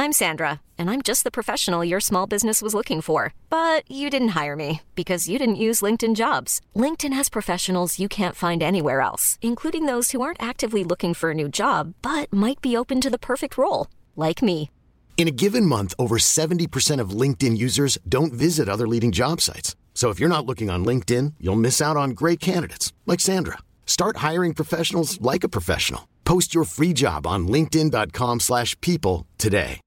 I'm Sandra, and I'm just the professional your small business was looking for. But you didn't hire me because you didn't use LinkedIn Jobs. LinkedIn has professionals you can't find anywhere else, including those who aren't actively looking for a new job, but might be open to the perfect role, like me. In a given month, over 70% of LinkedIn users don't visit other leading job sites. So if you're not looking on LinkedIn, you'll miss out on great candidates like Sandra. Start hiring professionals like a professional. Post your free job on linkedin.com/people today.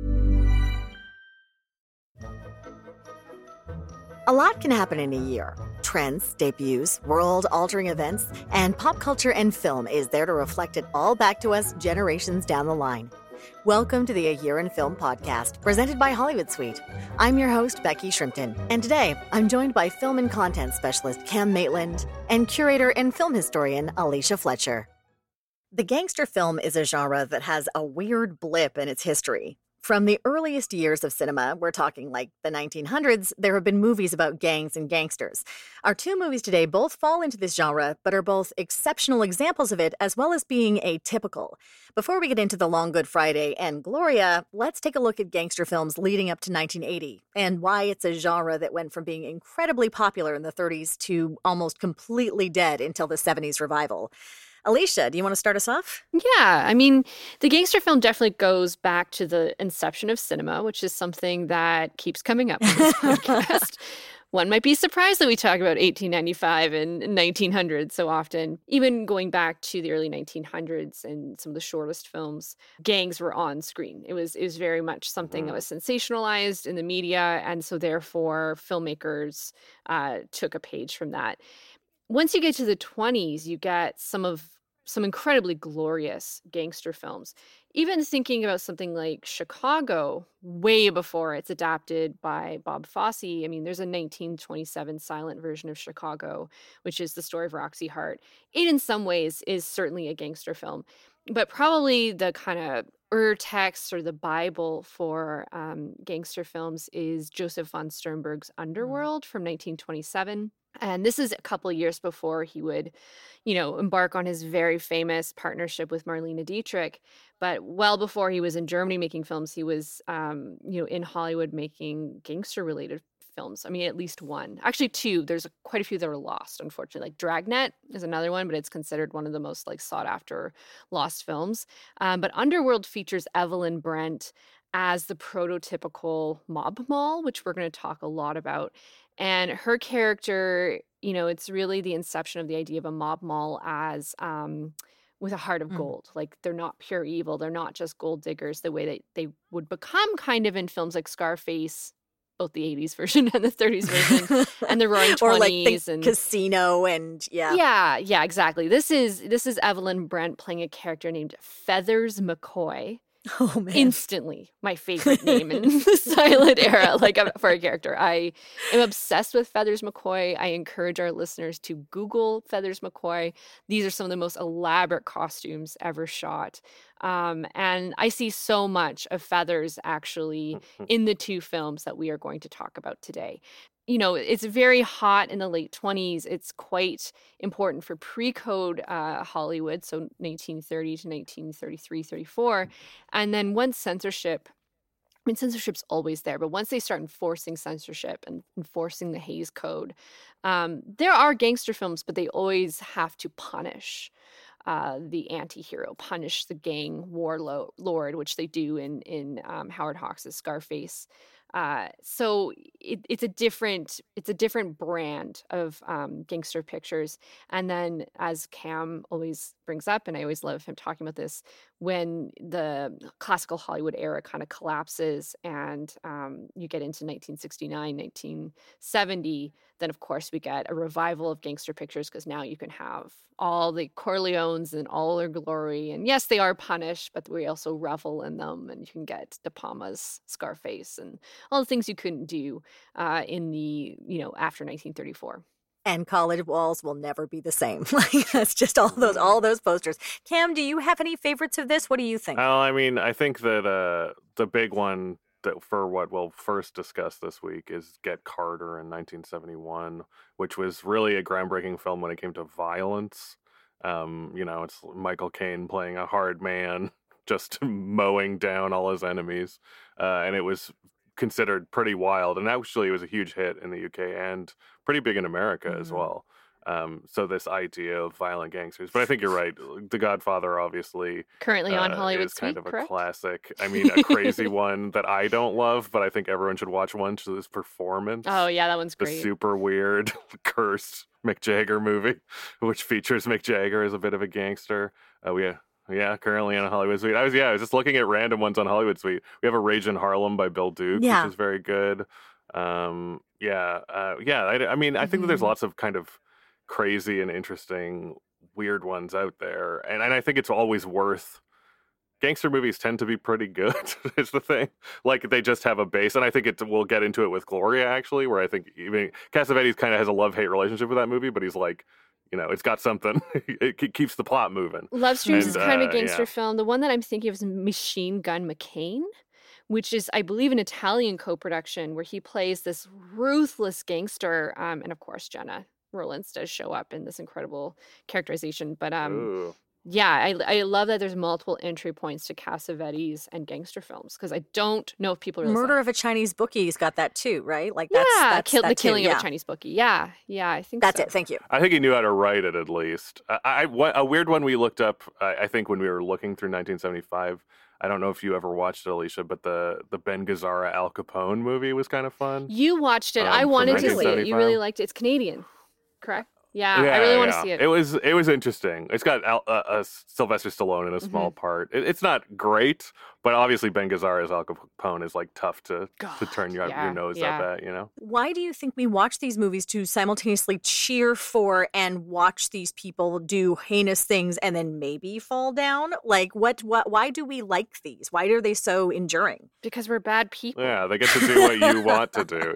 A lot can happen in a year. Trends, debuts, world-altering events, and pop culture and film is there to reflect it all back to us generations down the line. Welcome to the A Year in Film podcast, presented by Hollywood Suite. I'm your host, Becky Shrimpton, and today I'm joined by film and content specialist Cam Maitland and curator and film historian Alicia Fletcher. The gangster film is a genre that has a weird blip in its history. From the earliest years of cinema, we're talking like the 1900s, there have been movies about gangs and gangsters. Our two movies today both fall into this genre, but are both exceptional examples of it, as well as being atypical. Before we get into The Long Good Friday and Gloria, let's take a look at gangster films leading up to 1980, and why it's a genre that went from being incredibly popular in the 30s to almost completely dead until the 70s revival. Alicia, do you want to start us off? Yeah, I mean, the gangster film definitely goes back to the inception of cinema, which is something that keeps coming up in this podcast. One might be surprised that we talk about 1895 and 1900 so often. Even going back to the early 1900s and some of the shortest films, gangs were on screen. It was very much something that was sensationalized in the media, and so therefore filmmakers took a page from that. Once you get to the 20s, you get some incredibly glorious gangster films. Even thinking about something like Chicago, way before it's adapted by Bob Fosse. I mean, there's a 1927 silent version of Chicago, which is the story of Roxy Hart. It, in some ways, is certainly a gangster film. But probably the kind of text or the Bible for gangster films is Joseph von Sternberg's Underworld from 1927. And this is a couple of years before he would, embark on his very famous partnership with Marlene Dietrich. But well before he was in Germany making films, he was, in Hollywood making gangster-related films. I mean, at least one. Actually, two. There's quite a few that are lost, unfortunately. Like Dragnet is another one, but it's considered one of the most sought-after lost films. But Underworld features Evelyn Brent as the prototypical mob mall, which we're going to talk a lot about. And her character, it's really the inception of the idea of a mob mall as with a heart of gold. Like, they're not pure evil. They're not just gold diggers the way that they would become kind of in films like Scarface, both the 80s version and the 30s version, and the Roaring 20s. Or like the Casino and Yeah, exactly. This is Evelyn Brent playing a character named Feathers McCoy. Oh, man. Instantly my favorite name in the silent era, for a character. I am obsessed with Feathers McCoy. I encourage our listeners to Google Feathers McCoy. These are some of the most elaborate costumes ever shot. And I see so much of Feathers actually in the two films that we are going to talk about today. It's very hot in the late 20s. It's quite important for pre-code Hollywood, so 1930 to 1933, 34. And then once censorship's always there, but once they start enforcing censorship and enforcing the Hays Code, there are gangster films, but they always have to punish the anti-hero, punish the gang warlord, which they do in Howard Hawks' Scarface. So it's a different brand of gangster pictures. And then, as Cam always brings up, and I always love him talking about this, when the classical Hollywood era kind of collapses and you get into 1969, 1970, then of course we get a revival of gangster pictures, because now you can have all the Corleones and all their glory. And yes, they are punished, but we also revel in them. And you can get De Palma's Scarface and all the things you couldn't do in the, after 1934. And college walls will never be the same. That's just all those posters. Cam, do you have any favorites of this? What do you think? Well, I mean, I think that the big one that for what we'll first discuss this week is Get Carter in 1971, which was really a groundbreaking film when it came to violence. It's Michael Caine playing a hard man just mowing down all his enemies. And it was considered pretty wild. And actually, it was a huge hit in the UK and pretty big in America as well. So this idea of violent gangsters. But I think you're right. The Godfather, obviously, Currently on Hollywood is kind Suite, of a correct? classic. I mean, a crazy one that I don't love, but I think everyone should watch once. This performance. Oh, yeah, that one's The great. super weird, cursed Mick Jagger movie, which features Mick Jagger as a bit of a gangster. Yeah, currently on Hollywood Suite. I was just looking at random ones on Hollywood Suite. We have A Rage in Harlem by Bill Duke, Yeah. which is very good. I mean, I think that there's lots of kind of crazy and interesting, weird ones out there, and I think it's always worth. Gangster movies tend to be pretty good, is the thing. Like, they just have a base, and I think we'll get into it with Gloria, actually, where I think even Cassavetes kind of has a love-hate relationship with that movie, but he's like, it's got something. It keeps the plot moving. Love Streams is And, kind of a gangster yeah. film. The one that I'm thinking of is Machine Gun McCain, which is, I believe, an Italian co-production where he plays this ruthless gangster. And of course, Jenna Rollins does show up in this incredible characterization. But Ooh. yeah, I love that there's multiple entry points to Cassavetes and gangster films, because I don't know if people realize Murder that. of a Chinese Bookie's got that too, right? Like Yeah, that's the that killing too. of Yeah. a Chinese bookie. Yeah, I think That's so. it. Thank you. I think he knew how to write it, at least. A weird one we looked up, I think when we were looking through 1975, I don't know if you ever watched it, Alicia, but the Ben Gazzara Al Capone movie was kind of fun. You watched it. I From wanted to see it. You 1975. really liked it. It's Canadian, correct? Yeah, I really want to see it. It was interesting. It's got Sylvester Stallone in a small part. It's not great, but obviously Ben Gazzara's Al Capone is like tough to turn your nose up at, Why do you think we watch these movies to simultaneously cheer for and watch these people do heinous things and then maybe fall down? Like, why do we like these? Why are they so enduring? Because we're bad people. Yeah, they get to do what you want to do,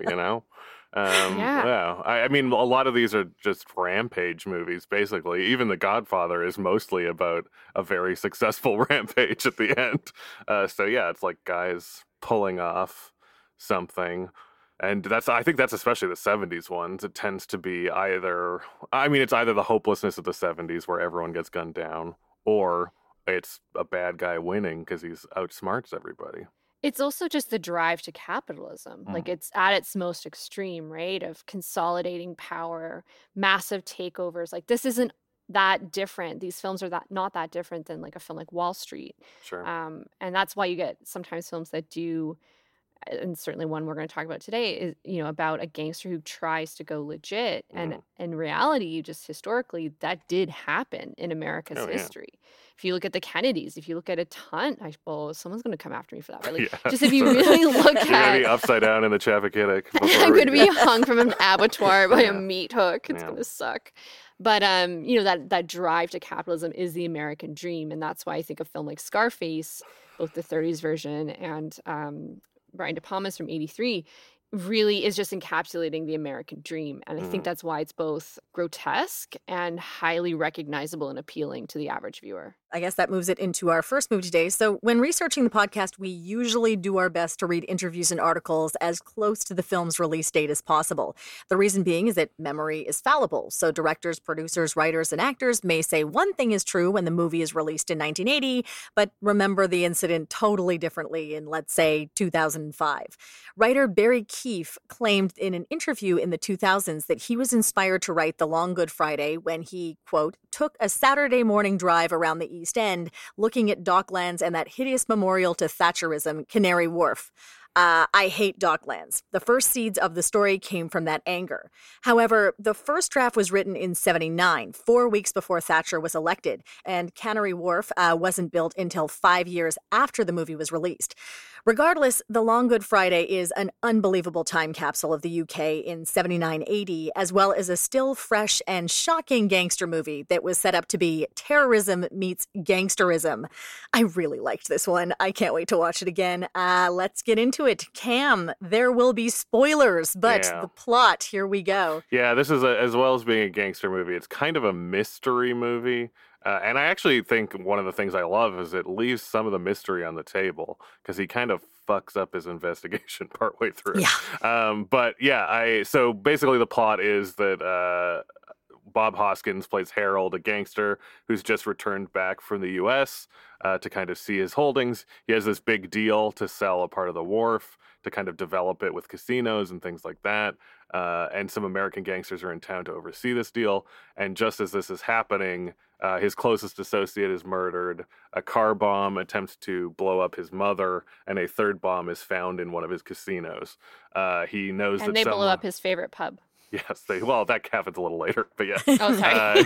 Yeah. I mean, a lot of these are just rampage movies, basically. Even The Godfather is mostly about a very successful rampage at the end. So yeah, it's like guys pulling off something. And I think that's especially the 70s ones. It tends to be it's either the hopelessness of the 70s where everyone gets gunned down, or it's a bad guy winning because he's outsmarts everybody. It's also just the drive to capitalism. Like, it's at its most extreme, right? Of consolidating power, massive takeovers. Like, this isn't that different. These films are not that different than like a film like Wall Street. Sure. And that's why you get sometimes films that do, and certainly one we're going to talk about today is, about a gangster who tries to go legit. And in reality, just historically, that did happen in America's history. If you look at the Kennedys, if you look at a ton, someone's going to come after me for that. But just if you really look You're gonna at, be upside down in the Chappaquiddick. I'm going to be hung from an abattoir by a meat hook. It's going to suck. But that drive to capitalism is the American dream, and that's why I think a film like Scarface, both the 30s version and Brian De Palma's from '83, really is just encapsulating the American dream. And I think that's why it's both grotesque and highly recognizable and appealing to the average viewer. I guess that moves it into our first movie today. So when researching the podcast, we usually do our best to read interviews and articles as close to the film's release date as possible. The reason being is that memory is fallible. So directors, producers, writers, and actors may say one thing is true when the movie is released in 1980, but remember the incident totally differently in, let's say, 2005. Writer Barry Keefe claimed in an interview in the 2000s that he was inspired to write The Long Good Friday when he, quote, took a Saturday morning drive around the East End looking at Docklands and that hideous memorial to Thatcherism, Canary Wharf. I hate Docklands. The first seeds of the story came from that anger. However, the first draft was written in 79, 4 weeks before Thatcher was elected, and Canary Wharf wasn't built until 5 years after the movie was released. Regardless, The Long Good Friday is an unbelievable time capsule of the UK in 79-80, as well as a still fresh and shocking gangster movie that was set up to be terrorism meets gangsterism. I really liked this one. I can't wait to watch it again. Let's get into it. Cam, there will be spoilers, but the plot, here we go. Yeah, this is, as well as being a gangster movie, it's kind of a mystery movie. And I actually think one of the things I love is it leaves some of the mystery on the table because he kind of fucks up his investigation partway through. Yeah. So basically the plot is that Bob Hoskins plays Harold, a gangster who's just returned back from the U.S. To kind of see his holdings. He has this big deal to sell a part of the wharf to kind of develop it with casinos and things like that. And some American gangsters are in town to oversee this deal. And just as this is happening, his closest associate is murdered. A car bomb attempts to blow up his mother, and a third bomb is found in one of his casinos. He knows that they blow up his favorite pub. Yes, that happens a little later, but yes. Oh, sorry.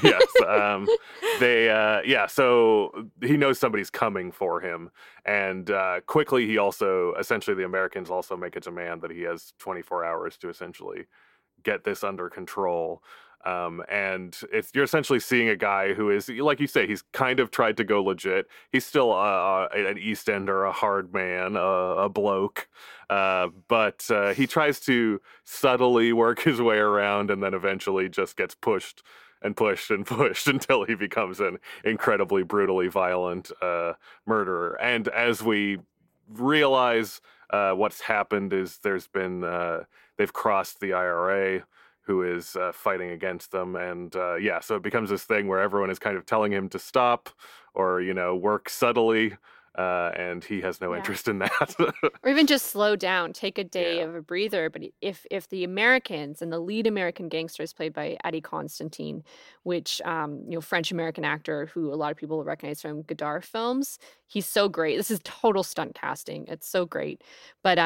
Yes. So he knows somebody's coming for him. And quickly, essentially the Americans also make a demand that he has 24 hours to essentially get this under control. And you're essentially seeing a guy who is, like you say, he's kind of tried to go legit. He's still an East Ender, a hard man, a bloke. But he tries to subtly work his way around and then eventually just gets pushed and pushed and pushed until he becomes an incredibly brutally violent murderer. And as we realize what's happened is they've crossed the IRA, who is fighting against them. And so it becomes this thing where everyone is kind of telling him to stop or, work subtly. And he has no interest in that. Or even just slow down, take a day of a breather. But if the Americans, and the lead American gangster is played by Eddie Constantine, which, French-American actor who a lot of people will recognize from Godard films, he's so great. This is total stunt casting. It's so great. But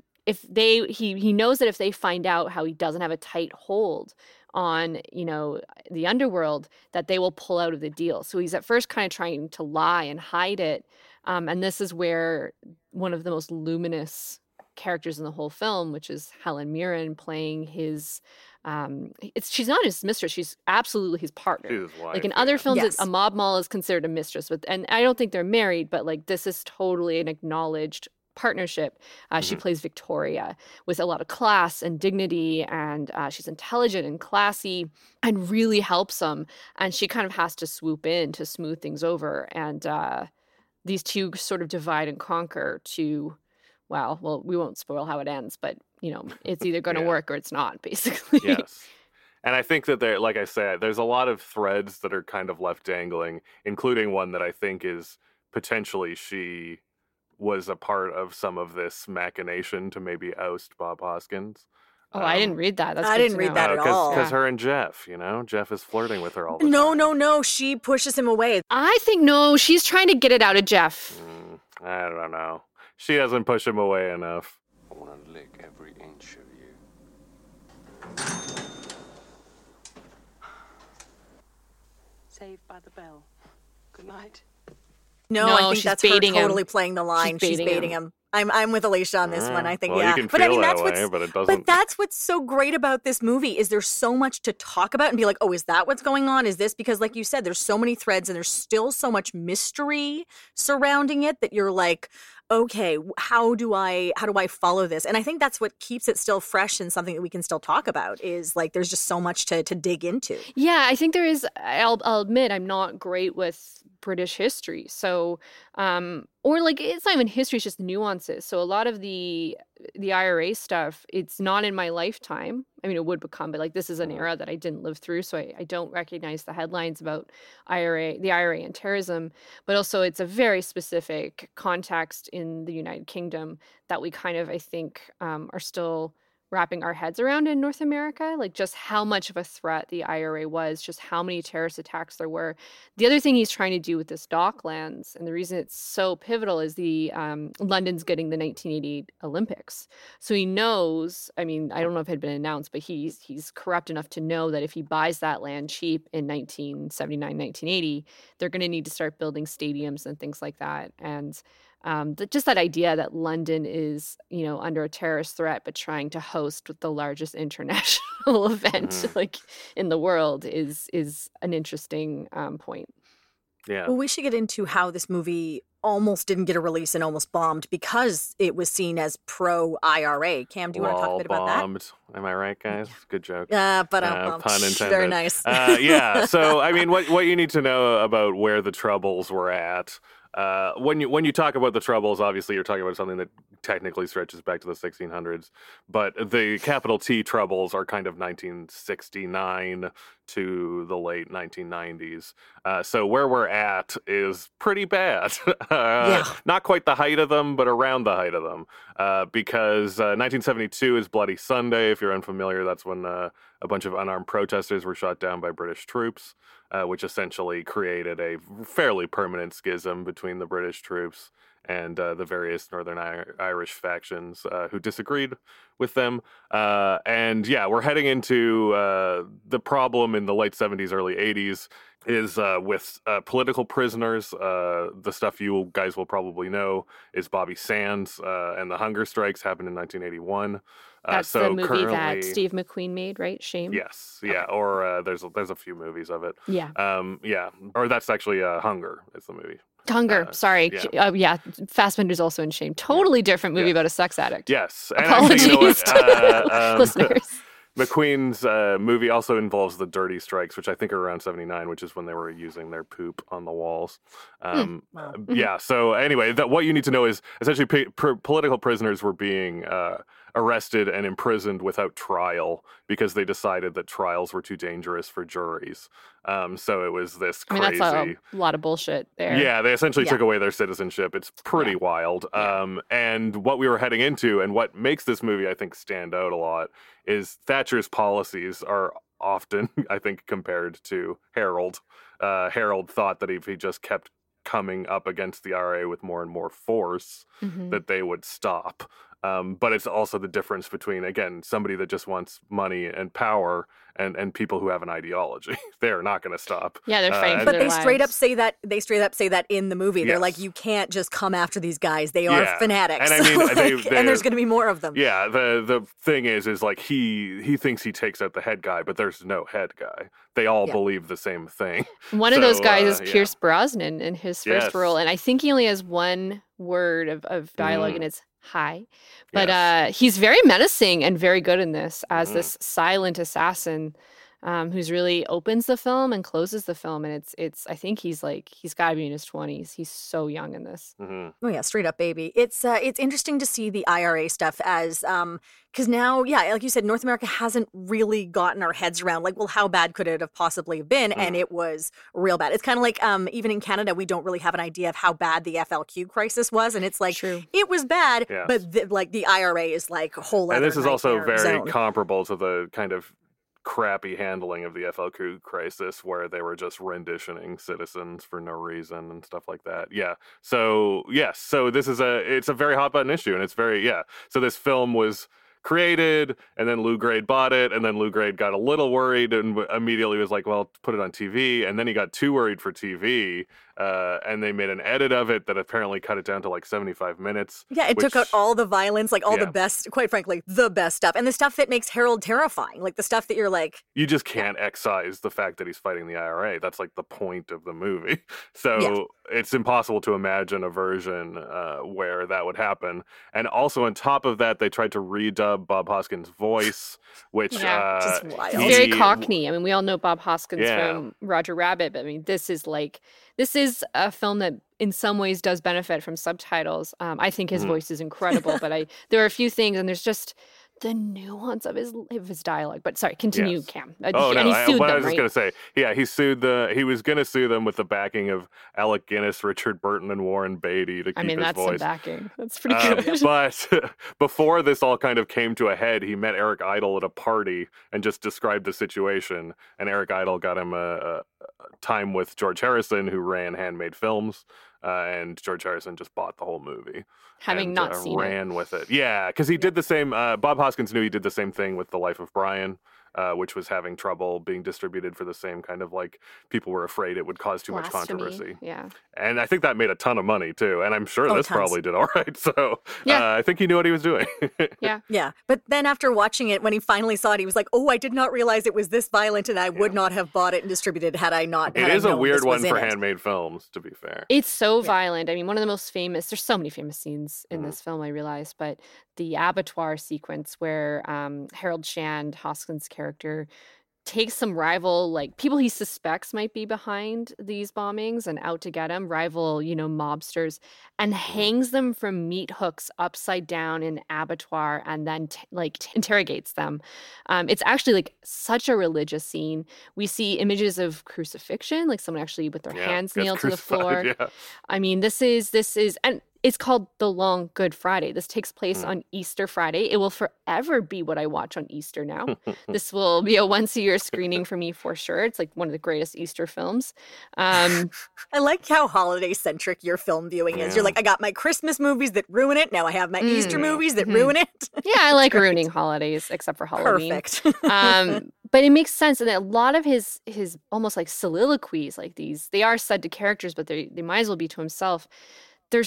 he knows that if they find out how he doesn't have a tight hold on, the underworld, that they will pull out of the deal. So he's at first kind of trying to lie and hide it. And this is where one of the most luminous characters in the whole film, which is Helen Mirren playing his, she's not his mistress, she's absolutely his partner. She's his wife, like in other films, Yes. a mob mall is considered a mistress, and I don't think they're married, but like this is totally an acknowledged partnership. She plays Victoria with a lot of class and dignity, and she's intelligent and classy and really helps him. And she kind of has to swoop in to smooth things over. And these two sort of divide and conquer to, well, we won't spoil how it ends, but it's either going to work or it's not, basically. Yes. And I think that like I said, there's a lot of threads that are kind of left dangling, including one that I think is potentially she was a part of some of this machination to maybe oust Bob Hoskins. Oh, I didn't read that. I didn't read that at all. Because her and Jeff, Jeff is flirting with her all the time. No. She pushes him away. I think no, she's trying to get it out of Jeff. I don't know. She doesn't push him away enough. I want to lick every inch of you. Saved by the Bell. Good night. No, No, I think she's that's her baiting him. totally playing the line. She's baiting him. I'm with Alicia on this one. I think, well, yeah. you can But I feel mean, that that's way, but it doesn't. But that's what's so great about this movie is there's so much to talk about and be like, oh, is that what's going on? Is this because, like you said, there's so many threads and there's still so much mystery surrounding it that you're like, okay, how do I follow this? And I think that's what keeps it still fresh and something that we can still talk about is like there's just so much to dig into. Yeah, I think there is. I'll admit I'm not great with British history. So, or like it's not even history, it's just nuances. So a lot of the IRA stuff, it's not in my lifetime. I mean, it would become, but like this is an era that I didn't live through, so I don't recognize the headlines about the IRA and terrorism. But also, it's a very specific context in the United Kingdom that we kind of, I think, are still wrapping our heads around in North America, like just how much of a threat the IRA was, just how many terrorist attacks there were. The other thing he's trying to do with this Docklands, and the reason it's so pivotal, is the London's getting the 1988 Olympics. So he knows, I mean, I don't know if it had been announced, but he's corrupt enough to know that if he buys that land cheap in 1979, 1980, they're going to need to start building stadiums and things like that. And just that idea that London is, under a terrorist threat, but trying to host the largest international event like in the world is an interesting point. Yeah. Well, we should get into how this movie almost didn't get a release and almost bombed because it was seen as pro-IRA. Cam, do you want to talk a bit about that? Bombed. Am I right, guys? Good joke. But pun intended. Very nice. Yeah. So, I mean, what you need to know about where the Troubles were at when you talk about the Troubles, obviously you're talking about something that technically stretches back to the 1600s, but the capital T Troubles are kind of 1969 to the late 1990s. So where we're at is pretty bad. Not quite the height of them, but around the height of them. Because 1972 is Bloody Sunday. If you're unfamiliar, that's when a bunch of unarmed protesters were shot down by British troops, which essentially created a fairly permanent schism between the British troops and the various Northern Irish factions who disagreed with them. And yeah, we're heading into the problem in the late 70s, early 80s is with political prisoners. The stuff you guys will probably know is Bobby Sands and the hunger strikes happened in 1981. That's so the movie currently, that Steve McQueen made, right? Shame? Yes, yeah, okay. Or there's a few movies of it. Yeah. Yeah, or that's actually Hunger is the movie. Hunger, sorry. Yeah, Fassbender's also in Shame. Totally different movie about a sex addict. Yes. And apologies you know what, to listeners. McQueen's movie also involves the dirty strikes, which I think are around 79, which is when they were using their poop on the walls. Yeah, so anyway, what you need to know is essentially political prisoners were being arrested and imprisoned without trial because they decided that trials were too dangerous for juries. So it was this crazy... I mean, that's a lot of bullshit there. Yeah, they essentially took away their citizenship. It's pretty wild. And what we were heading into and what makes this movie, I think, stand out a lot is Thatcher's policies are often, I think, compared to Harold. Harold thought that if he just kept coming up against the IRA with more and more force, that they would stop. But it's also the difference between, again, somebody that just wants money and power and people who have an ideology. They're not going to stop. Yeah, they're fighting for but their they lives. straight up say that. They straight up say that in the movie. They're like, you can't just come after these guys. They are fanatics. And I mean, and there's going to be more of them. Yeah, the thing is like he thinks he takes out the head guy, but there's no head guy. They all believe the same thing. One of those guys is Pierce Brosnan in his first role, and I think he only has one word of dialogue, and it's hi. But he's very menacing and very good in this as this silent assassin who's really opens the film and closes the film. And it's I think he's got to be in his 20s. He's so young in this. Oh yeah, straight up baby. It's interesting to see the IRA stuff as because now, like you said, North America hasn't really gotten our heads around like, well, how bad could it have possibly been? And it was real bad. It's kind of like even in Canada, we don't really have an idea of how bad the FLQ crisis was, and it's like it was bad, but the IRA is like a whole other. And this is also very zone. comparable to the kind of crappy handling of the FLQ crisis where they were just renditioning citizens for no reason and stuff like that. Yeah. So, yes. So this is it's a very hot button issue, and it's very, So this film was created, and then Lou Grade bought it, and then Lou Grade got a little worried and immediately was like, well, put it on TV. And then he got too worried for TV, and they made an edit of it that apparently cut it down to like 75 minutes. Yeah, it took out all the violence, like all the best, quite frankly, the best stuff. And the stuff that makes Harold terrifying, like the stuff that you're like... You just can't excise the fact that he's fighting the IRA. That's like the point of the movie. So it's impossible to imagine a version where that would happen. And also on top of that, they tried to redub Bob Hoskins' voice, which just wild. Very Cockney. I mean, we all know Bob Hoskins from Roger Rabbit, but I mean, this is a film that in some ways does benefit from subtitles. I think his voice is incredible, but there are a few things, and there's just the nuance of his dialogue. But sorry, continue, Cam. I was just going to say, he was going to sue them with the backing of Alec Guinness, Richard Burton, and Warren Beatty to keep his voice. That's some backing. That's pretty good. But before this all kind of came to a head, he met Eric Idle at a party and just described the situation. And Eric Idle got him a time with George Harrison, who ran Handmade Films. And George Harrison just bought the whole movie. Having not seen it. Ran with it. Yeah, because he did the same. Bob Hoskins knew he did the same thing with The Life of Brian, which was having trouble being distributed for the same kind of like people were afraid it would cause too much controversy. Yeah. And I think that made a ton of money too. And I'm sure this probably did all right. So I think he knew what he was doing. Yeah. But then after watching it, when he finally saw it, he was like, oh, I did not realize it was this violent, and I would not have bought it and distributed had I not. It is a weird one for Handmade Films, to be fair. It's so violent. I mean, one of the most famous, there's so many famous scenes in this film, I realize, but the abattoir sequence where Harold Shand, Hoskins' character, takes some rival, like people he suspects might be behind these bombings and out to get him, rival, mobsters, and hangs them from meat hooks upside down in an abattoir and then interrogates them. It's actually like such a religious scene. We see images of crucifixion, like someone actually with their hands gets nailed to the floor. crucified, yeah. I mean, this is, and it's called The Long Good Friday. This takes place on Easter Friday. It will forever be what I watch on Easter now. This will be a once-a-year screening for me for sure. It's like one of the greatest Easter films. I like how holiday-centric your film viewing is. You're like, I got my Christmas movies that ruin it. Now I have my Easter movies that ruin it. Yeah, I like ruining holidays, except for Halloween. Perfect. But it makes sense. And a lot of his almost like soliloquies like these, they are said to characters, but they might as well be to himself. They're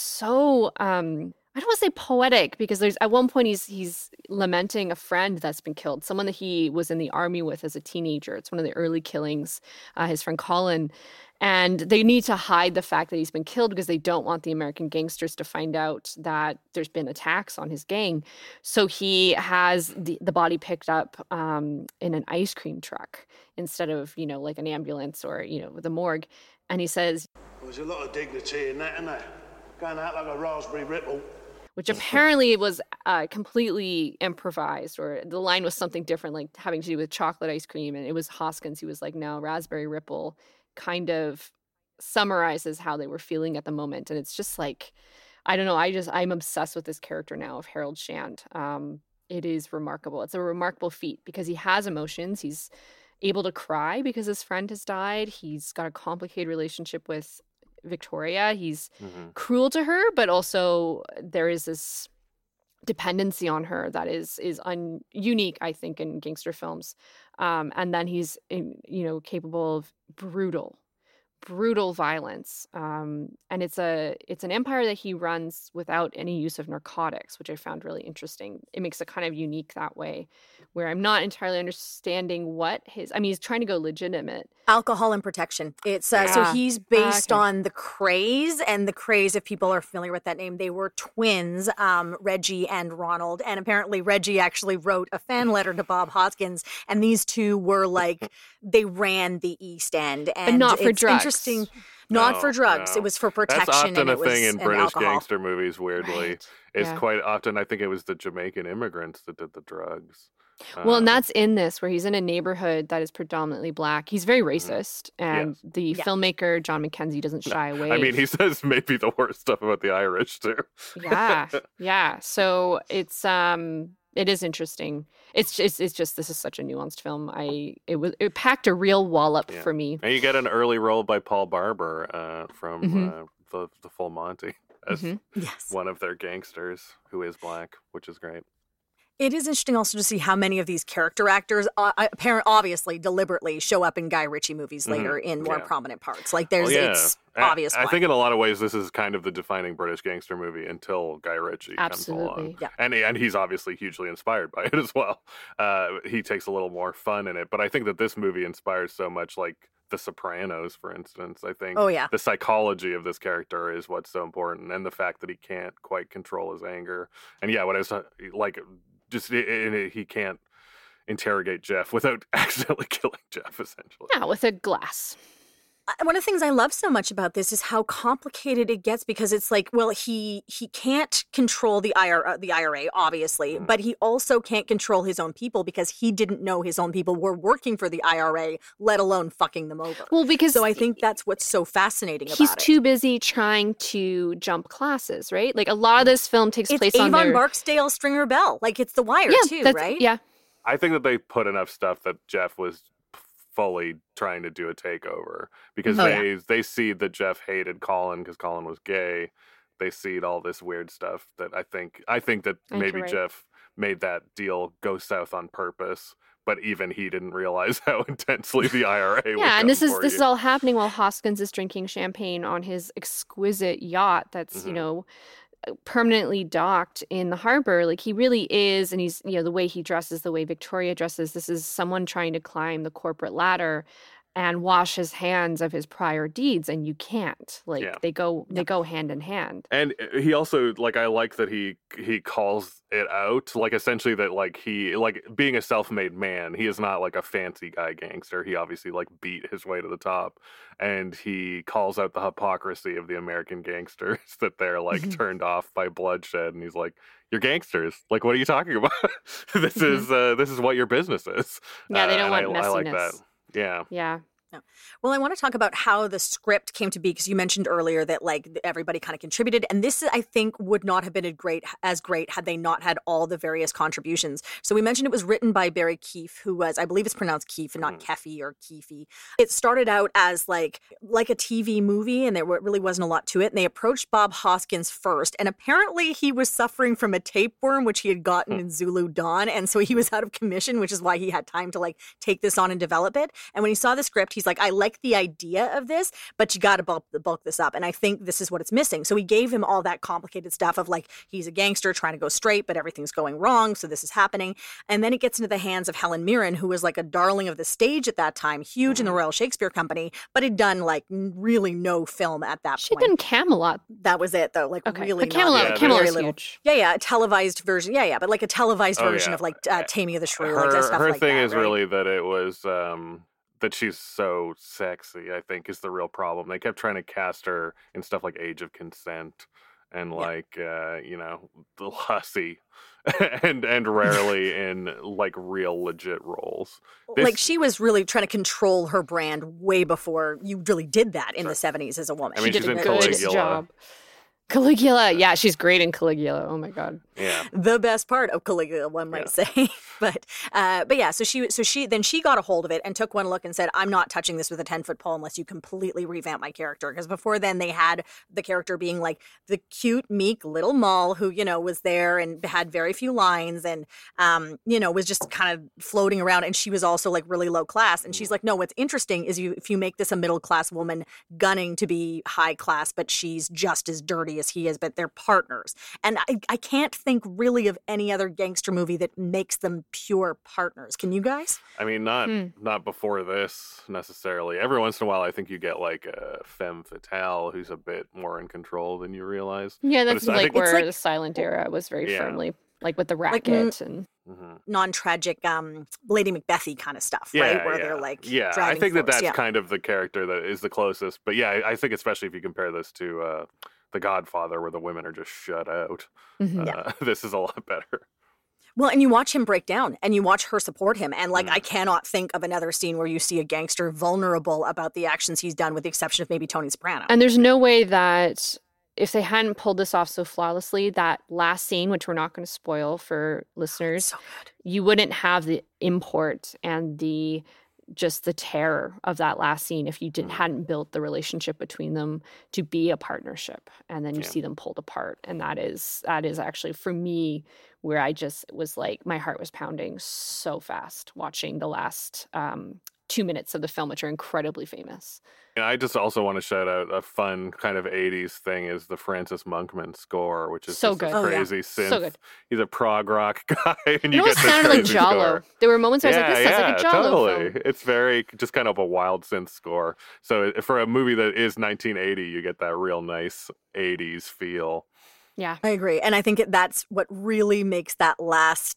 so I don't want to say poetic, because there's at one point he's lamenting a friend that's been killed, someone that he was in the army with as a teenager. It's one of the early killings, his friend Colin. And they need to hide the fact that he's been killed because they don't want the American gangsters to find out that there's been attacks on his gang. So he has the body picked up in an ice cream truck instead of, like an ambulance or, the morgue. And he says, "There's a lot of dignity in that, isn't there? Going out like a raspberry ripple." Which apparently was completely improvised, or the line was something different, like having to do with chocolate ice cream. And it was Hoskins who was like, no, raspberry ripple kind of summarizes how they were feeling at the moment. And it's just like, I don't know. I'm obsessed with this character now of Harold Shand. It is remarkable. It's a remarkable feat because he has emotions. He's able to cry because his friend has died. He's got a complicated relationship with Victoria. He's cruel to her, but also there is this dependency on her that is unique, I think, in gangster films. And then he's capable of brutal violence. And it's an empire that he runs without any use of narcotics, which I found really interesting. It makes it kind of unique that way, where I'm not entirely understanding he's trying to go legitimate. Alcohol and protection. It's so he's based on the Krays, and the Krays, if people are familiar with that name, they were twins, Reggie and Ronald. And apparently Reggie actually wrote a fan letter to Bob Hoskins, and these two were like, they ran the East End. And but not for drugs. Interesting. Not for drugs. No. It was for protection. That's often and a thing in British alcohol. Gangster movies, weirdly. Right. It's quite often, I think it was the Jamaican immigrants that did the drugs. Well, and that's in this, where he's in a neighborhood that is predominantly black. He's very racist, and the filmmaker, John Mackenzie, doesn't shy away. I mean, he says maybe the worst stuff about the Irish, too. Yeah. So it is interesting. It's just this is such a nuanced film. It packed a real wallop for me. And you get an early role by Paul Barber from the Full Monty as one of their gangsters who is black, which is great. It is interesting also to see how many of these character actors, obviously, deliberately show up in Guy Ritchie movies later in more prominent parts. Like it's obvious. I think in a lot of ways this is kind of the defining British gangster movie until Guy Ritchie comes along. Yeah. And he's obviously hugely inspired by it as well. He takes a little more fun in it, but I think that this movie inspires so much, like The Sopranos, for instance. I think the psychology of this character is what's so important, and the fact that he can't quite control his anger. And what I was like, just he can't interrogate Jeff without accidentally killing Jeff, essentially. Yeah, with a glass. One of the things I love so much about this is how complicated it gets, because it's like, well, he can't control the IRA, obviously, but he also can't control his own people because he didn't know his own people were working for the IRA, let alone fucking them over. Well, so I think that's what's so fascinating about it. He's too busy trying to jump classes, right? Like a lot of this film takes place on Avon Barksdale, Stringer Bell. Like it's The Wire too, right? Yeah. I think that they put enough stuff that Jeff was fully trying to do a takeover, because they see that Jeff hated Colin because Colin was gay. They see all this weird stuff that I think that maybe Jeff made that deal go south on purpose, but even he didn't realize how intensely the IRA would come and this for is all happening while Hoskins is drinking champagne on his exquisite yacht that's permanently docked in the harbor. Like he really is, and he's the way he dresses, the way Victoria dresses, this is someone trying to climb the corporate ladder, and wash his hands of his prior deeds, and you can't. Like they go hand in hand. And he also, like, I like that he calls it out, like, essentially that, like, he, like, being a self-made man, he is not like a fancy guy gangster. He obviously, like, beat his way to the top, and he calls out the hypocrisy of the American gangsters that they're, like, turned off by bloodshed, and he's like, "You're gangsters. Like, what are you talking about? This is what your business is." Yeah, they don't want messiness. I like that. Yeah. Yeah. No. Well, I want to talk about how the script came to be, because you mentioned earlier that like everybody kind of contributed, and this I think would not have been as great had they not had all the various contributions. So we mentioned it was written by Barry Keefe, who was, I believe it's pronounced Keefe and not Keffy or Keefe. It started out as like a TV movie, and there really wasn't a lot to it. And they approached Bob Hoskins first, and apparently he was suffering from a tapeworm, which he had gotten in Zulu Dawn, and so he was out of commission, which is why he had time to like take this on and develop it. And when he saw the script, he's like, "I like the idea of this, but you got to bulk this up." And I think this is what it's missing. So he gave him all that complicated stuff of like, he's a gangster trying to go straight, but everything's going wrong. So this is happening. And then it gets into the hands of Helen Mirren, who was like a darling of the stage at that time, huge in the Royal Shakespeare Company, but had done like really no film at that point. She'd done Camelot. That was it though. Like really but Camelot was huge. Yeah. A televised version. Yeah. But like a televised version of like Taming of the Shrew. Like that stuff her like thing that, is really that it was, that she's so sexy, I think, is the real problem. They kept trying to cast her in stuff like Age of Consent and like The Hussy and rarely in like real legit roles. Like she was really trying to control her brand way before you really did that in the 70s as a woman. I mean, she she's did in a good Caligula. job. Caligula, yeah, she's great in Caligula. Oh my god, yeah, the best part of Caligula, one might say. But yeah, so she got a hold of it and took one look and said, "I'm not touching this with a 10-foot pole unless you completely revamp my character." Because before then, they had the character being like the cute, meek little Moll who was there and had very few lines and was just kind of floating around. And she was also like really low class. And she's like, "No, what's interesting is if you make this a middle class woman gunning to be high class, but she's just as dirty as he is, but they're partners." And I can't think really of any other gangster movie that makes them pure partners. Can you guys? I mean, not before this necessarily. Every once in a while, I think you get like a femme fatale who's a bit more in control than you realize. Yeah, that's like where the silent era was very firmly, like with the racket and non-tragic Lady Macbethy kind of stuff, right? Where they're like, I think that's kind of the character that is the closest. But yeah, I think especially if you compare this to The Godfather, where the women are just shut out, this is a lot better. Well, and you watch him break down and you watch her support him. And like, I cannot think of another scene where you see a gangster vulnerable about the actions he's done, with the exception of maybe Tony Soprano. And there's no way that if they hadn't pulled this off so flawlessly, that last scene, which we're not going to spoil for listeners, so good. You wouldn't have the import and just the terror of that last scene if you hadn't built the relationship between them to be a partnership, and then you see them pulled apart. And that is actually, for me, where I just was like, my heart was pounding so fast watching the last 2 minutes of the film, which are incredibly famous. And I just also want to shout out a fun kind of 80s thing is the Francis Monkman score, which is so just good. Crazy synth. So good. He's a prog rock guy, and you know, get it sounded like Giallo. Score. There were moments where I was like, this sounds like a Giallo totally. film. It's very just kind of a wild synth score. So for a movie that is 1980, you get that real nice 80s feel. Yeah, I agree, and I think that's what really makes that last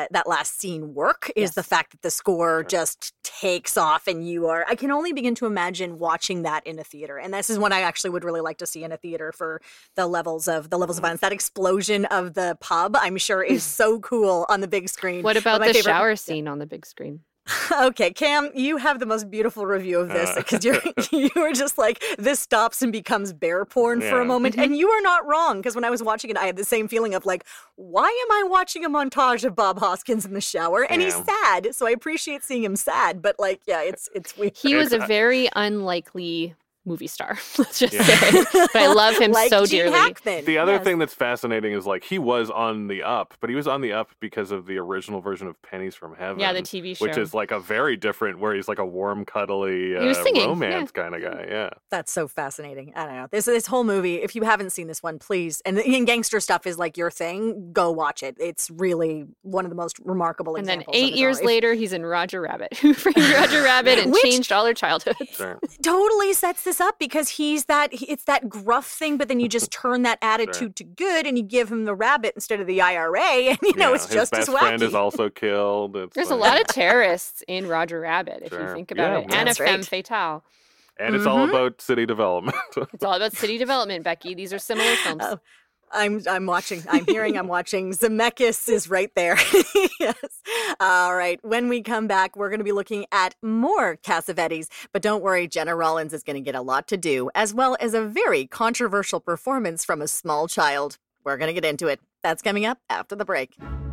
scene work is the fact that the score just takes off, and I can only begin to imagine watching that in a theater, and this is what I actually would really like to see in a theater for the levels of violence. That explosion of the pub, I'm sure, is so cool on the big screen. What about the shower scene on the big screen? Okay, Cam, you have the most beautiful review of this because you were just like, this stops and becomes bear porn for a moment. And you are not wrong, because when I was watching it, I had the same feeling of like, why am I watching a montage of Bob Hoskins in the shower? And he's sad, so I appreciate seeing him sad. But like, it's weird. He was a very unlikely movie star. Let's just say, but I love him like so Gene dearly. Hackman. The other Yes. thing that's fascinating is like he was on the up, but he was on the up because of the original version of Pennies from Heaven. Yeah, the TV show. Which is like a very different, where he's like a warm, cuddly He was singing, romance kind of guy. Yeah. That's so fascinating. I don't know. This whole movie, if you haven't seen this one, please, and gangster stuff is like your thing, go watch it. It's really one of the most remarkable And then examples. of 8 it years all. later, he's in Roger Rabbit, who framed Roger Rabbit and Which- changed all their childhoods. Sure. Totally sets this up because it's that gruff thing, but then you just turn that attitude to good and you give him the rabbit instead of the IRA, and it's his just best as wacky. friend is also killed. It's There's a like- lot of terrorists in Roger Rabbit, if you Sure. think about Yeah, it, and a that's femme right. fatale. And it's all about city development. It's all about city development, Becky. These are similar films. Oh, I'm watching. I'm hearing. I'm watching. Zemeckis is right there. Yes. All right. When we come back, we're going to be looking at more Cassavetes. But don't worry, Jenna Rollins is going to get a lot to do, as well as a very controversial performance from a small child. We're going to get into it. That's coming up after the break.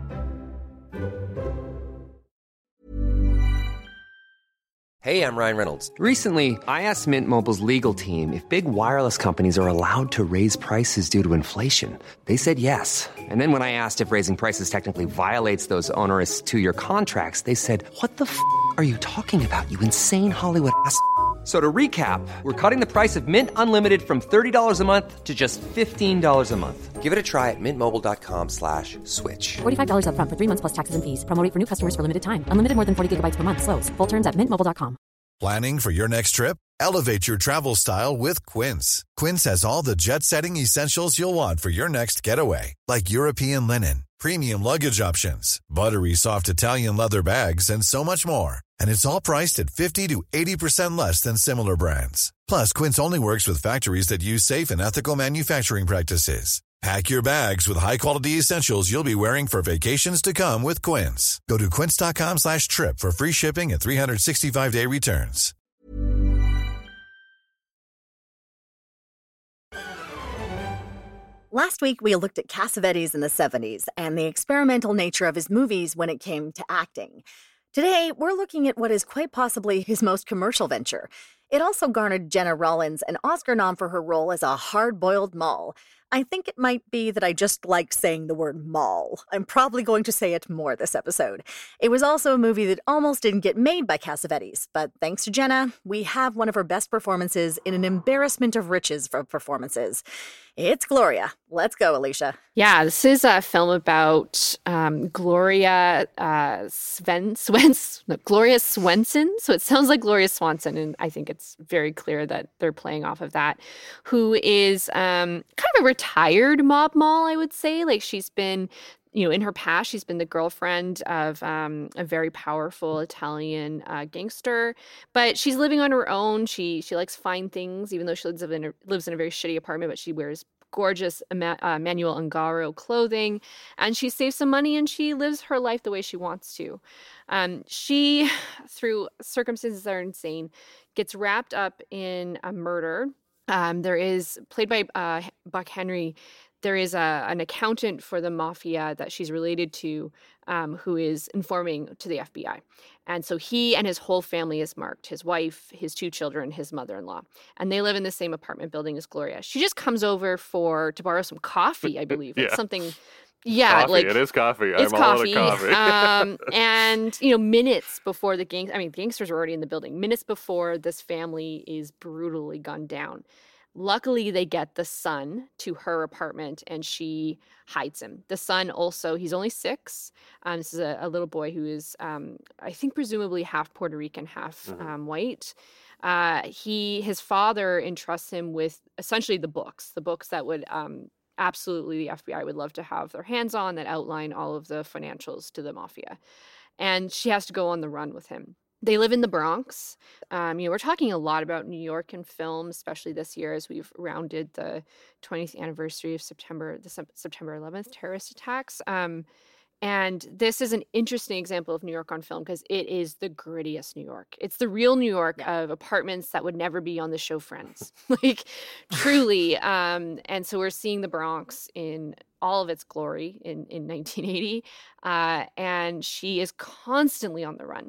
Hey, I'm Ryan Reynolds. Recently, I asked Mint Mobile's legal team if big wireless companies are allowed to raise prices due to inflation. They said yes. And then when I asked if raising prices technically violates those onerous 2-year contracts, they said, "What the f*** are you talking about, you insane Hollywood ass?" So to recap, we're cutting the price of Mint Unlimited from $30 a month to just $15 a month. Give it a try at mintmobile.com/switch. $45 up front for 3 months plus taxes and fees. Promo rate for new customers for limited time. Unlimited more than 40 gigabytes per month. Slows full terms at mintmobile.com. Planning for your next trip? Elevate your travel style with Quince. Quince has all the jet-setting essentials you'll want for your next getaway, like European linen, premium luggage options, buttery soft Italian leather bags, and so much more. And it's all priced at 50 to 80% less than similar brands. Plus, Quince only works with factories that use safe and ethical manufacturing practices. Pack your bags with high-quality essentials you'll be wearing for vacations to come with Quince. Go to quince.com/trip for free shipping and 365-day returns. Last week, we looked at Cassavetes in the 70s and the experimental nature of his movies when it came to acting. Today, we're looking at what is quite possibly his most commercial venture. It also garnered Jenna Rollins an Oscar nom for her role as a hard-boiled Moll. I think it might be that I just like saying the word Moll. I'm probably going to say it more this episode. It was also a movie that almost didn't get made by Cassavetes, but thanks to Jenna, we have one of her best performances in an embarrassment of riches for performances. It's Gloria. Let's go, Alicia. Yeah, this is a film about Gloria Gloria Swenson. So it sounds like Gloria Swanson, and I think it's very clear that they're playing off of that, who is kind of a retired mob Moll, I would say. Like she's been, in her past, she's been the girlfriend of a very powerful Italian gangster, but she's living on her own. She likes fine things, even though she lives in a very shitty apartment, but she wears gorgeous Manuel Ungaro clothing, and she saves some money and she lives her life the way she wants to. She, through circumstances that are insane, gets wrapped up in a murder. There is, played by Buck Henry, there is an accountant for the mafia that she's related to, who is informing to the FBI. And so he and his whole family is marked, his wife, his 2 children, his mother-in-law. And they live in the same apartment building as Gloria. She just comes over to borrow some coffee, I believe. Yeah. It's something, yeah. Coffee. Like, it is coffee. it's I'm all out coffee. of coffee. And, minutes before the gangsters are already in the building. Minutes before this family is brutally gunned down. Luckily, they get the son to her apartment and she hides him. The son also, he's only 6. This is a little boy who is, I think, presumably half Puerto Rican, half white. His father entrusts him with essentially the books that would absolutely the FBI would love to have their hands on, that outline all of the financials to the mafia. And she has to go on the run with him. They live in the Bronx. We're talking a lot about New York in film, especially this year as we've rounded the 20th anniversary of September 11th terrorist attacks. And this is an interesting example of New York on film because it is the grittiest New York. It's the real New York of apartments that would never be on the show Friends, like truly. And so we're seeing the Bronx in all of its glory in 1980. And she is constantly on the run.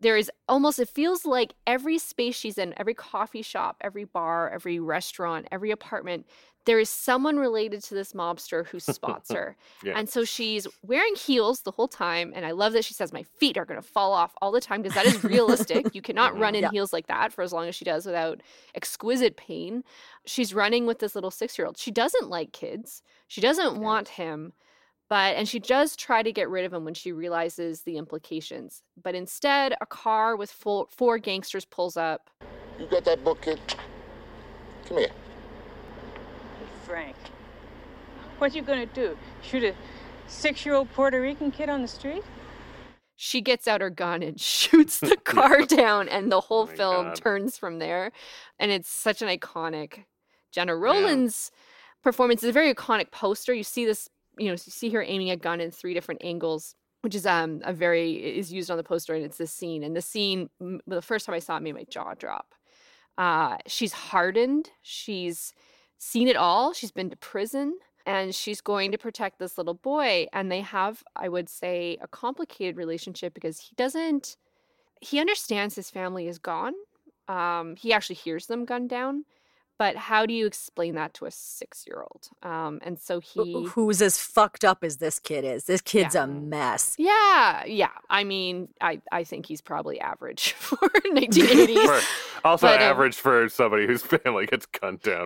there is almost, it feels like every space she's in, every coffee shop, every bar, every restaurant, every apartment, there is someone related to this mobster who spots her. Yeah. And so she's wearing heels the whole time. And I love that she says, my feet are going to fall off all the time, because that is realistic. You cannot run in heels like that for as long as she does without exquisite pain. She's running with this little 6-year-old. She doesn't like kids. She doesn't want him. And she does try to get rid of him when she realizes the implications. But instead, a car with 4 gangsters pulls up. You got that book, kid? Come here. Frank, what you gonna do? Shoot a 6-year-old Puerto Rican kid on the street? She gets out her gun and shoots the car down, and the whole film turns from there. And it's such an iconic Gena Rowlands performance. It's a very iconic poster. You see this, you see her aiming a gun in 3 different angles, which is is used on the poster, and it's this scene. And the scene, the first time I saw it, made my jaw drop. She's hardened. She's seen it all. She's been to prison, and she's going to protect this little boy. And they have, I would say, a complicated relationship, because he understands his family is gone. He actually hears them gunned down. But how do you explain that to a 6-year-old? And so who's as fucked up as this kid is. This kid's a mess. Yeah. I mean, I think he's probably average for 1980s. Also average for somebody whose family gets gunned down.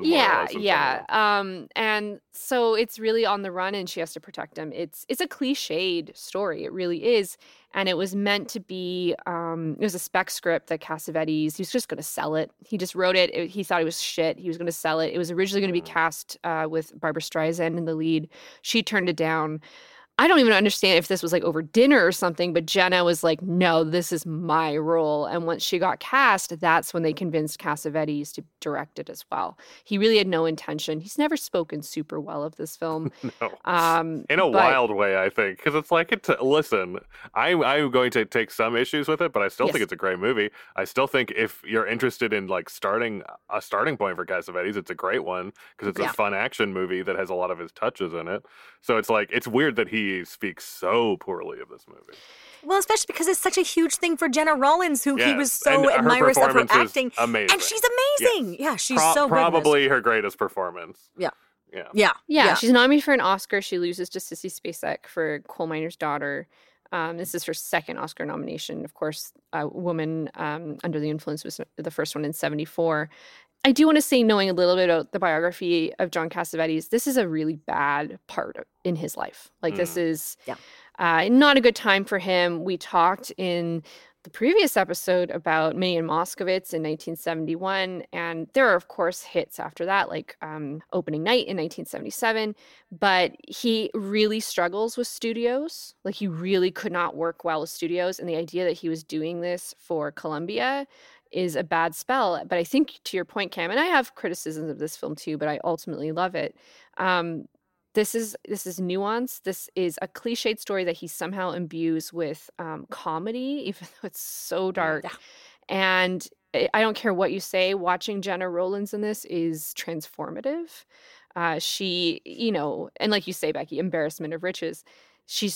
And so it's really on the run, and she has to protect him. It's a cliched story. It really is. And it was meant to be, it was a spec script that Cassavetes, he was just going to sell it. He just wrote it. He thought it was shit. He was going to sell it. It was originally going to be cast with Barbra Streisand in the lead. She turned it down. I don't even understand if this was like over dinner or something, but Gena was like, no, this is my role. And once she got cast, that's when they convinced Cassavetes to direct it as well. He really had no intention. He's never spoken super well of this film. No. In a wild way, I think. Because it's like, listen, I'm going to take some issues with it, but I still think it's a great movie. I still think if you're interested in like starting point for Cassavetes, it's a great one, because it's a fun action movie that has a lot of his touches in it. So it's like, it's weird that he speaks so poorly of this movie. Well, especially because it's such a huge thing for Gena Rowlands, who he was so admirous of her acting. Amazing. And she's amazing. Yes. Yeah, she's so good. Probably her greatest performance. Yeah. She's nominated for an Oscar. She loses to Sissy Spacek for Coal Miner's Daughter. This is her 2nd Oscar nomination. Of course, A Woman Under the Influence was the first one in 1974. I do want to say, knowing a little bit about the biography of John Cassavetes, this is a really bad part in his life. Like, this is not a good time for him. We talked in the previous episode about Minnie and Moskowitz in 1971, and there are, of course, hits after that, like Opening Night in 1977, but he really struggles with studios. Like, he really could not work well with studios, and the idea that he was doing this for Columbia is a bad spell. But I think, to your point, Cam, and I have criticisms of this film too, but I ultimately love it. This is nuance. This is a cliched story that he somehow imbues with comedy, even though it's so dark. Yeah. And I don't care what you say, watching Gena Rowlands in this is transformative. She, and like you say, Becky, embarrassment of riches. She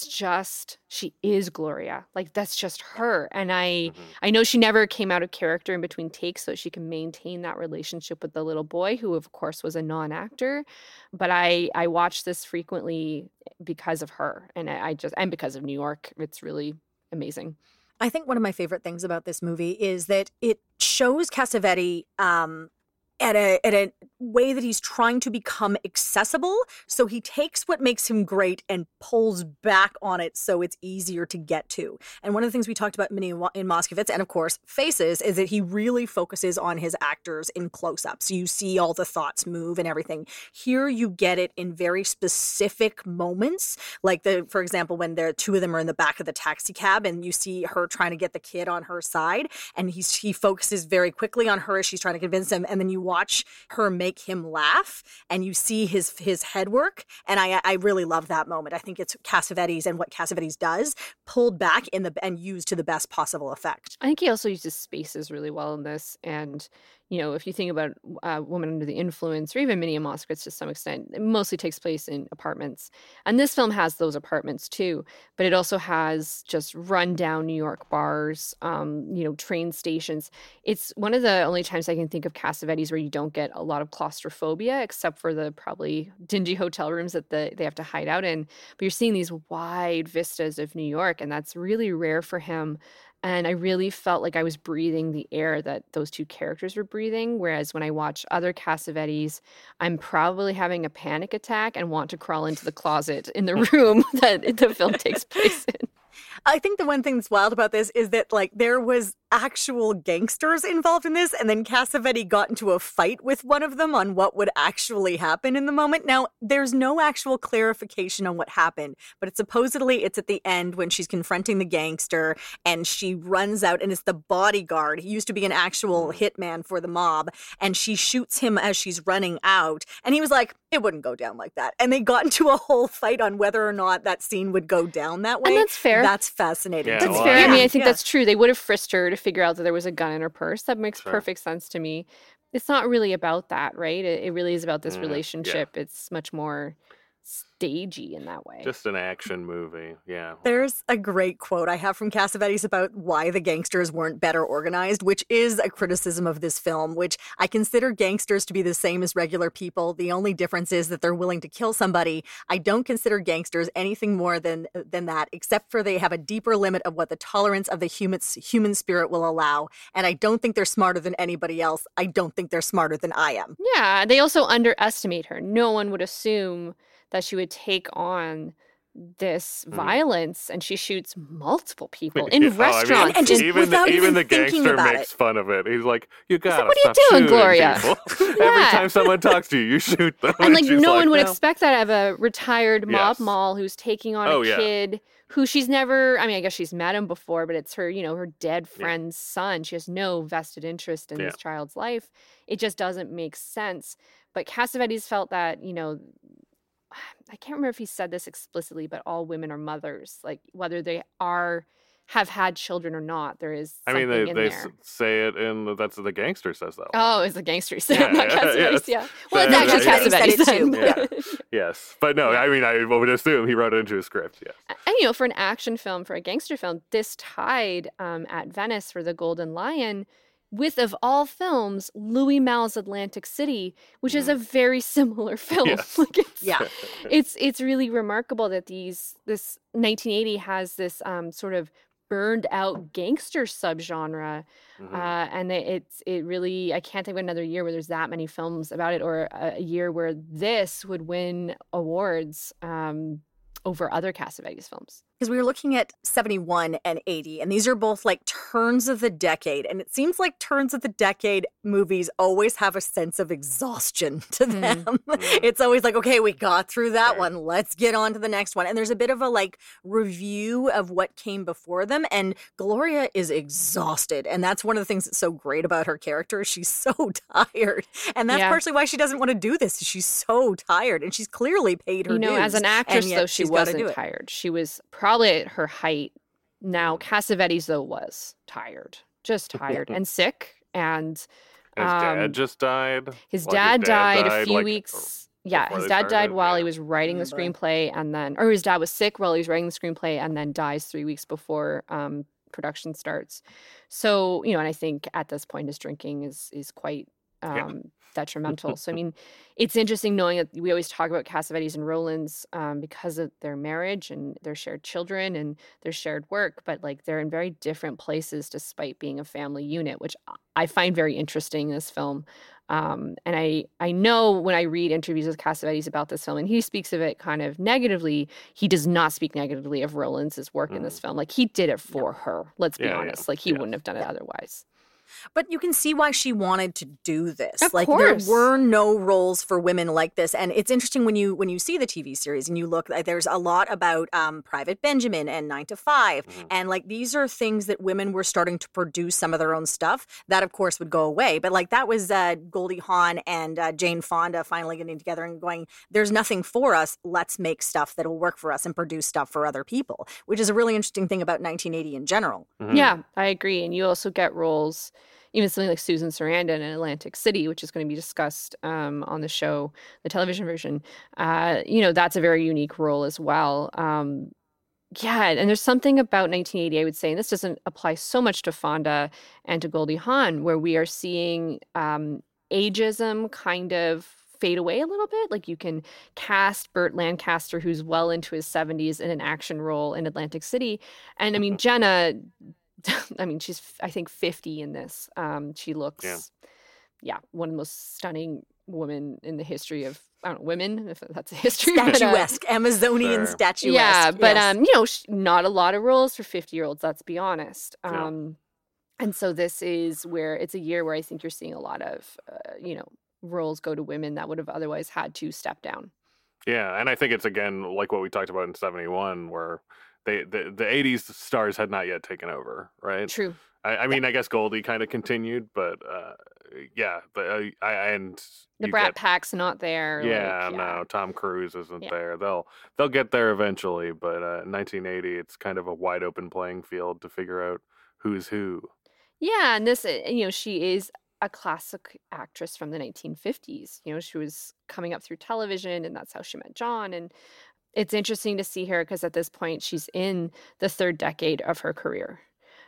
is Gloria. Like, that's just her. And I know she never came out of character in between takes so she can maintain that relationship with the little boy, who of course was a non-actor. But I watch this frequently because of her. And and because of New York. It's really amazing. I think one of my favorite things about this movie is that it shows Cassavetes at a way that he's trying to become accessible. So he takes what makes him great and pulls back on it so it's easier to get to. And one of the things we talked about Minnie in Moskowitz, and of course Faces, is that he really focuses on his actors in close-ups. You see all the thoughts move and everything. Here you get it in very specific moments, like for example, when the two of them are in the back of the taxi cab and you see her trying to get the kid on her side, and he focuses very quickly on her as she's trying to convince him, and then you watch her make him laugh and you see his head work. And I really love that moment. I think it's Cassavetes and what Cassavetes does pulled back and used to the best possible effect. I think he also uses spaces really well in this. And, if you think about Woman Under the Influence or even Minnie and Moskowitz to some extent, it mostly takes place in apartments. And this film has those apartments too, but it also has just rundown New York bars, train stations. It's one of the only times I can think of Cassavetes where you don't get a lot of claustrophobia, except for the probably dingy hotel rooms that they have to hide out in. But you're seeing these wide vistas of New York, and that's really rare for him. And I really felt like I was breathing the air that those two characters were breathing. Whereas when I watch other Cassavetes, I'm probably having a panic attack and want to crawl into the closet in the room that the film takes place in. I think the one thing that's wild about this is that, like, there was actual gangsters involved in this, and then Cassavetes got into a fight with one of them on what would actually happen in the moment. Now, there's no actual clarification on what happened, but supposedly it's at the end when she's confronting the gangster, and she runs out, and it's the bodyguard. He used to be an actual hitman for the mob, and she shoots him as she's running out, and he was like, it wouldn't go down like that. And they got into a whole fight on whether or not that scene would go down that way. And that's fair. That's fascinating. Yeah, That's well, fair. yeah. I mean, I think that's true. They would have frisked her to figure out that there was a gun in her purse. That makes Sure. perfect sense to me. It's not really about that, right? It really is about this relationship. It's much more stagey in that way. Just an action movie. Yeah. There's a great quote I have from Cassavetes about why the gangsters weren't better organized, which is a criticism of this film, which I consider gangsters to be the same as regular people. The only difference is that they're willing to kill somebody. I don't consider gangsters anything more than that, except for they have a deeper limit of what the tolerance of the human spirit will allow. And I don't think they're smarter than anybody else. I don't think they're smarter than I am. Yeah, they also underestimate her. No one would assume that she would take on this violence, and she shoots multiple people in restaurants. And just even without even the thinking gangster about makes it. fun of it. He's like, "You gotta what are you stop doing, shooting Gloria?" people." Every Yeah. time someone talks to you, you shoot them. And like she's no one would "No." expect that of a retired mob Yes. mall who's taking on Oh, a yeah. kid who she's never, I mean, I guess she's met him before, but it's her, her dead friend's son. She has no vested interest in this child's life. It just doesn't make sense. But Cassavetes felt that, I can't remember if he said this explicitly, but all women are mothers. Like whether they have had children or not, there is something in they there. say it in that's what the gangster says though. Oh, it's the gangster who said Yeah, it, not yeah, Cassavetes, yes. yeah. Well, it's Yeah, actually yeah. Cassavetes said Cassavetes it then. too. Yeah. Yes, but no, I mean, I would assume he wrote it into a script. Yes. And, for an action film, for a gangster film, this tied at Venice for the Golden Lion with, of all films, Louis Malle's Atlantic City, which is a very similar film. Yes. Like Yeah. it's really remarkable that this 1980 has this sort of burned out gangster subgenre, and it really, I can't think of another year where there's that many films about it, or a year where this would win awards over other Cassavetes films. Because we were looking at 71 and 80, and these are both like turns of the decade. And it seems like turns of the decade movies always have a sense of exhaustion to them. It's always like, okay, we got through that one. Let's get on to the next one. And there's a bit of a like review of what came before them. And Gloria is exhausted. And that's one of the things that's so great about her character. She's so tired. And that's partially why she doesn't want to do this. She's so tired. And she's clearly paid her dues. As an actress, and yet though, she she's gotta do wasn't it. tired. She was probably at her height. Now, Cassavetes, though, was tired. Just tired and sick. And His dad just died. His Like, dad died a few like, weeks. Yeah, before his they dad died started, while yeah. he was writing the screenplay, or his dad was sick while he was writing the screenplay, and then dies 3 weeks before production starts. So, and I think at this point his drinking is quite detrimental. So, I mean, it's interesting knowing that we always talk about Cassavetes and Rowlands because of their marriage and their shared children and their shared work, but like they're in very different places despite being a family unit, which I find very interesting in this film. And I know when I read interviews with Cassavetes about this film, and he speaks of it kind of negatively, he does not speak negatively of Rowlands' work in this film. Like he did it for her, let's be honest. Like he wouldn't have done it otherwise. But you can see why she wanted to do this. Of like course. there were no roles for women like this, and it's interesting when you see the TV series and you look. There's a lot about Private Benjamin and 9 to 5, and like these are things that women were starting to produce some of their own stuff. That of course would go away, but like that was Goldie Hawn and Jane Fonda finally getting together and going, "There's nothing for us. Let's make stuff that'll work for us and produce stuff for other people," which is a really interesting thing about 1980 in general. Yeah, I agree. And you also get roles even something like Susan Sarandon in Atlantic City, which is going to be discussed on the show, the television version. That's a very unique role as well. Yeah, and there's something about 1980, I would say, and this doesn't apply so much to Fonda and to Goldie Hawn, where we are seeing ageism kind of fade away a little bit. Like you can cast Burt Lancaster, who's well into his 70s, in an action role in Atlantic City. And I mean, Jenna, she's, I think, 50 in this. She looks, one of the most stunning women in the history of, I don't know, women, if that's a history. Statuesque, Amazonian statuesque. Yeah, but, not a lot of roles for 50-year-olds, let's be honest. And so this is where it's a year where I think you're seeing a lot of, roles go to women that would have otherwise had to step down. Yeah, and I think it's, again, like what we talked about in 71, where the 80s stars had not yet taken over, right? True. I mean, I guess Goldie kind of continued, but the Brat Pack's not there. No, Tom Cruise isn't there. They'll get there eventually, but in 1980, it's kind of a wide open playing field to figure out who's who. Yeah, and this, she is a classic actress from the 1950s. She was coming up through television, and that's how she met John. And it's interesting to see her because at this point, she's in the third decade of her career.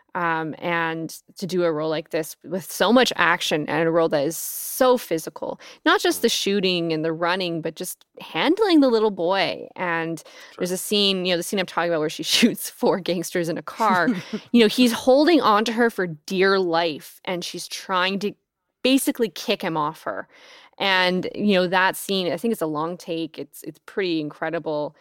And to do a role like this with so much action and a role that is so physical, not just the shooting and the running, but just handling the little boy. And there's a scene, the scene I'm talking about where she shoots 4 gangsters in a car. He's holding on to her for dear life, and she's trying to basically kick him off her. And, that scene, I think it's a long take. It's pretty incredible.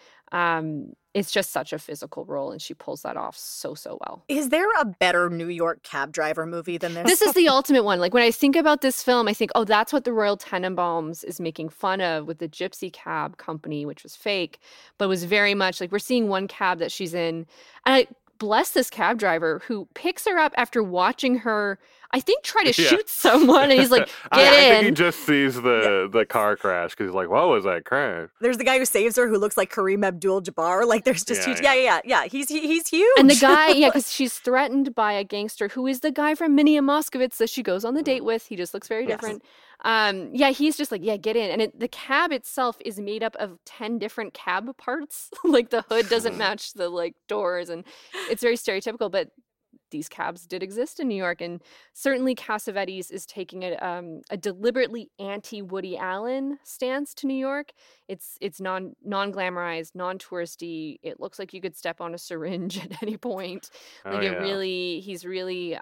It's just such a physical role, and she pulls that off so well. Is there a better New York cab driver movie than this? This is the ultimate one. Like, when I think about this film, I think, that's what the Royal Tenenbaums is making fun of with the Gypsy Cab Company, which was fake, but was very much like, we're seeing one cab that she's in, and I bless this cab driver who picks her up after watching her, I think, try to shoot someone, and he's like, get in. I think he just sees the car crash because he's like, what was that crash? There's the guy who saves her who looks like Kareem Abdul-Jabbar. Like, there's just huge. Yeah. He's huge. And the guy, because she's threatened by a gangster who is the guy from Minnie and Moskowitz that she goes on the date with. He just looks very different. He's just like, get in. And the cab itself is made up of 10 different cab parts. Like, the hood doesn't match the, doors, and it's very stereotypical, but these cabs did exist in New York, and certainly Cassavetes is taking a deliberately anti-Woody Allen stance to New York. It's non-glamorized, non-touristy. It looks like you could step on a syringe at any point. He's really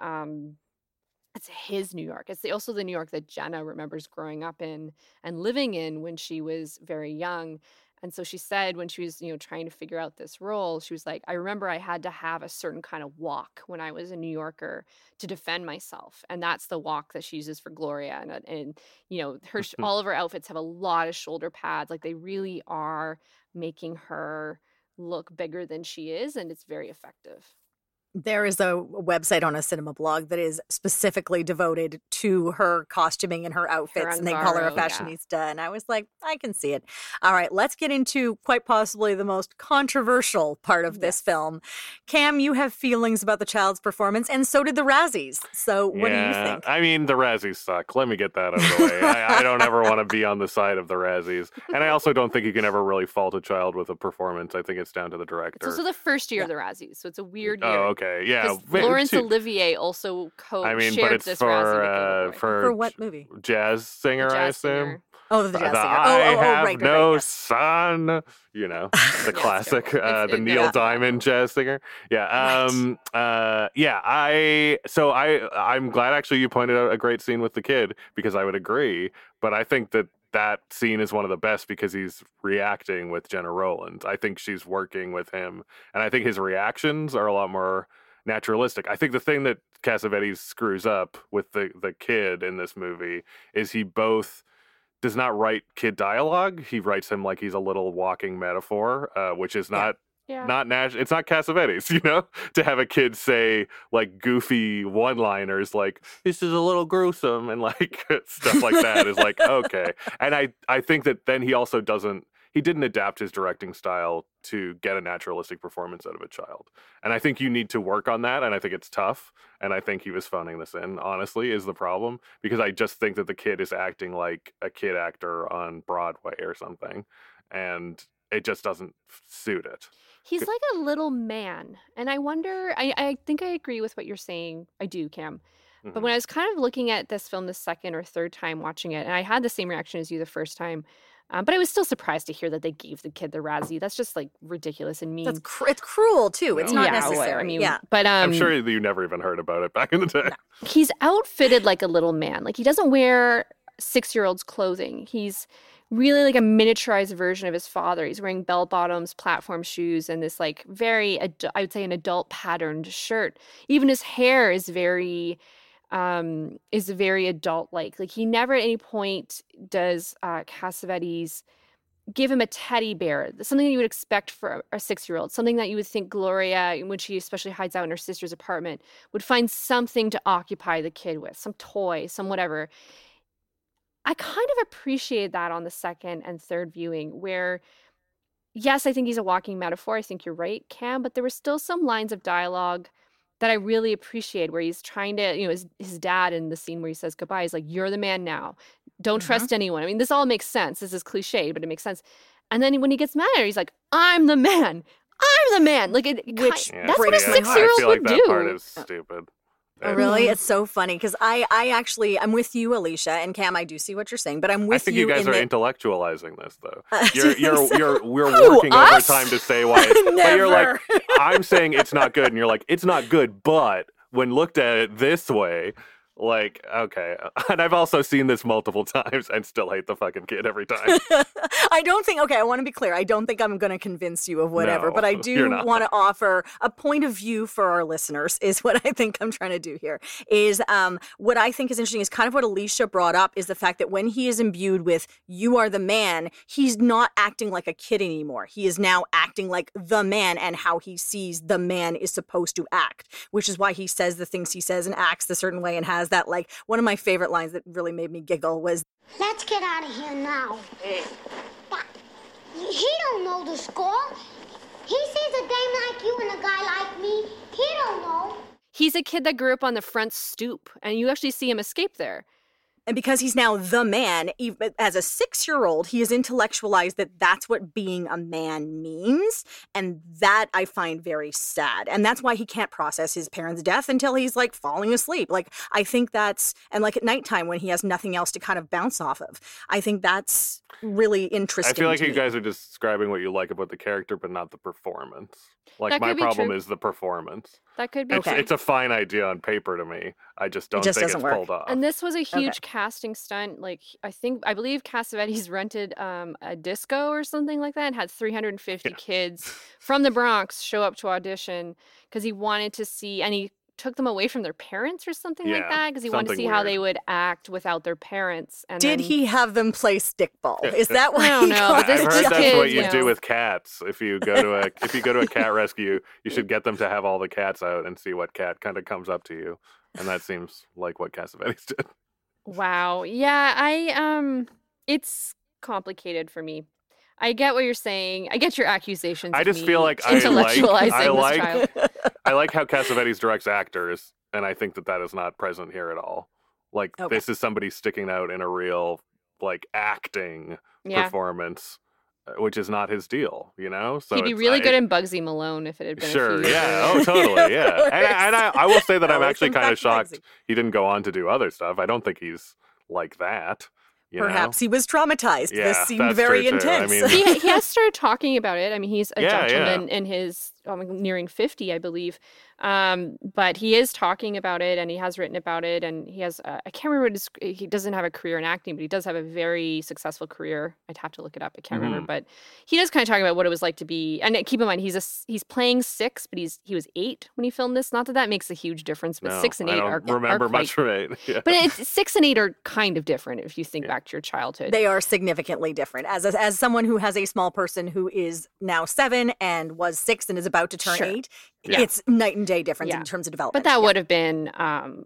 it's his New York. It's also the New York that Jenna remembers growing up in and living in when she was very young. And so she said when she was, trying to figure out this role, she was like, I remember I had to have a certain kind of walk when I was a New Yorker to defend myself. And that's the walk that she uses for Gloria. And all of her outfits have a lot of shoulder pads. Like, they really are making her look bigger than she is. And it's very effective. There is a website on a cinema blog that is specifically devoted to her costuming and her outfits, and they call her a fashionista. And I was like, I can see it. All right, let's get into quite possibly the most controversial part of this film. Cam, you have feelings about the child's performance, and so did the Razzies. So what do you think? I mean, the Razzies suck. Let me get that out of the way. I don't ever want to be on the side of the Razzies. And I also don't think you can ever really fault a child with a performance. I think it's down to the director. It's also the first year of the Razzies, so it's a weird year. Oh, okay. Yeah. Laurence Olivier also shared this Razzie. For what movie? Jazz singer, I assume. Singer. Oh, the jazz singer. I have no son. The classic, the Neil Diamond jazz singer. Yeah. I'm glad actually you pointed out a great scene with the kid, because I would agree. But I think that scene is one of the best because he's reacting with Jenna Rowland. I think she's working with him, and I think his reactions are a lot more naturalistic. I think the thing that Cassavetes screws up with the kid in this movie is he both does not write kid dialogue. He writes him like he's a little walking metaphor, which is not it's not Cassavetes, to have a kid say like goofy one-liners like, this is a little gruesome, and like stuff like that is like, okay. And I think that then he also doesn't, he didn't adapt his directing style to get a naturalistic performance out of a child. And I think you need to work on that, and I think it's tough, and I think he was phoning this in, honestly, is the problem, because I just think that the kid is acting like a kid actor on Broadway or something, and it just doesn't suit it. He's like a little man, and I wonder, I think I agree with what you're saying. I do, Cam. But when I was kind of looking at this film the second or third time watching it, and I had the same reaction as you the first time, but I was still surprised to hear that they gave the kid the Razzie. That's just like ridiculous and mean. It's cruel too. It's not necessary. I mean, yeah. But I'm sure you never even heard about it back in the day. No. He's outfitted like a little man. Like he doesn't wear 6-year-old's clothing. He's really like a miniaturized version of his father. He's wearing bell bottoms, platform shoes, and this like very, I would say, an adult patterned shirt. Even his hair is very adult like he never at any point does Cassavetes give him a teddy bear, something that you would expect for a 6-year-old, something that you would think Gloria, when she especially hides out in her sister's apartment, would find something to occupy the kid with, some toy, some whatever. I kind of appreciate that on the second and third viewing, where yes, I think he's a walking metaphor. I think you're right, Cam, but there were still some lines of dialogue that I really appreciate, where he's trying to, his dad in the scene where he says goodbye, he's like, you're the man now. Don't trust anyone. I mean, this all makes sense. This is cliche, but it makes sense. And then when he gets mad at her, he's like, I'm the man. I'm the man. Like, that's what a 6-year-old would do. That part is stupid. Oh, really? It's so funny because I'm with you, Alicia, and Cam. I do see what you're saying, but I'm with you. I think you guys are intellectualizing this, though. We're Who, working us? overtime to say why. But you're like, I'm saying it's not good, and you're like, it's not good, but when looked at it this way, like, okay. And I've also seen this multiple times and still hate the fucking kid every time. I want to be clear. I don't think I'm going to convince you of whatever, No, but I do you're want to offer a point of view for our listeners is what I think I'm trying to do here. Is what I think is interesting is kind of what Alicia brought up is the fact that when he is imbued with you are the man, he's not acting like a kid anymore. He is now acting like the man and how he sees the man is supposed to act, which is why he says the things he says and acts the certain way and has that, like, one of my favorite lines that really made me giggle was, let's get out of here now. But he don't know the score. He sees a dame like you and a guy like me. He don't know. He's a kid that grew up on the front stoop, and you actually see him escape there. And because he's now the man, as a 6-year-old, he has intellectualized that that's what being a man means. And that I find very sad. And that's why he can't process his parents' death until he's like falling asleep. Like, I think that's, and like at nighttime when he has nothing else to kind of bounce off of. I think that's really interesting. I feel like you guys are just describing what you like about the character, but not the performance. Like, my problem is the performance. That could be It's a fine idea on paper to me. I just don't think it's pulled off. And this was a huge casting stunt. Like, I believe Cassavetes rented a disco or something like that and had 350 kids from the Bronx show up to audition because he wanted to see, and he took them away from their parents or something like that because he wanted to see how they would act without their parents. And did he have them play stickball? Is that what? I don't know. But I've heard that's what you do with cats. If you go to a cat rescue, you should get them to have all the cats out and see what cat kind of comes up to you. And that seems like what Cassavetes did. Wow. Yeah, it's complicated for me. I get what you're saying. I get your accusations. I just feel like I like how Cassavetes directs actors, and I think that is not present here at all. Like, this is somebody sticking out in a real, like, acting performance, which is not his deal, So he'd be really good in Bugsy Malone if it had been. Sure, oh, totally, yeah. And I will say that I'm actually kind of shocked he didn't go on to do other stuff. I don't think he's like that. Perhaps he was traumatized. This seemed very intense. I mean, he has started talking about it. I mean, he's a gentleman in his nearing 50, I believe. But he is talking about it, and he has written about it, and he has, I can't remember, he doesn't have a career in acting, but he does have a very successful career. I'd have to look it up. I can't remember, but he does kind of talk about what it was like to be, and keep in mind, he's playing 6, but he was 8 when he filmed this. Not that makes a huge difference, but 6 and 8 I don't remember much from 8. Yeah. But it's 6 and 8 are kind of different if you think back to your childhood. They are significantly different. As someone who has a small person who is now 7 and was 6 and is about to turn 8, it's night and day difference in terms of development. But that would have been,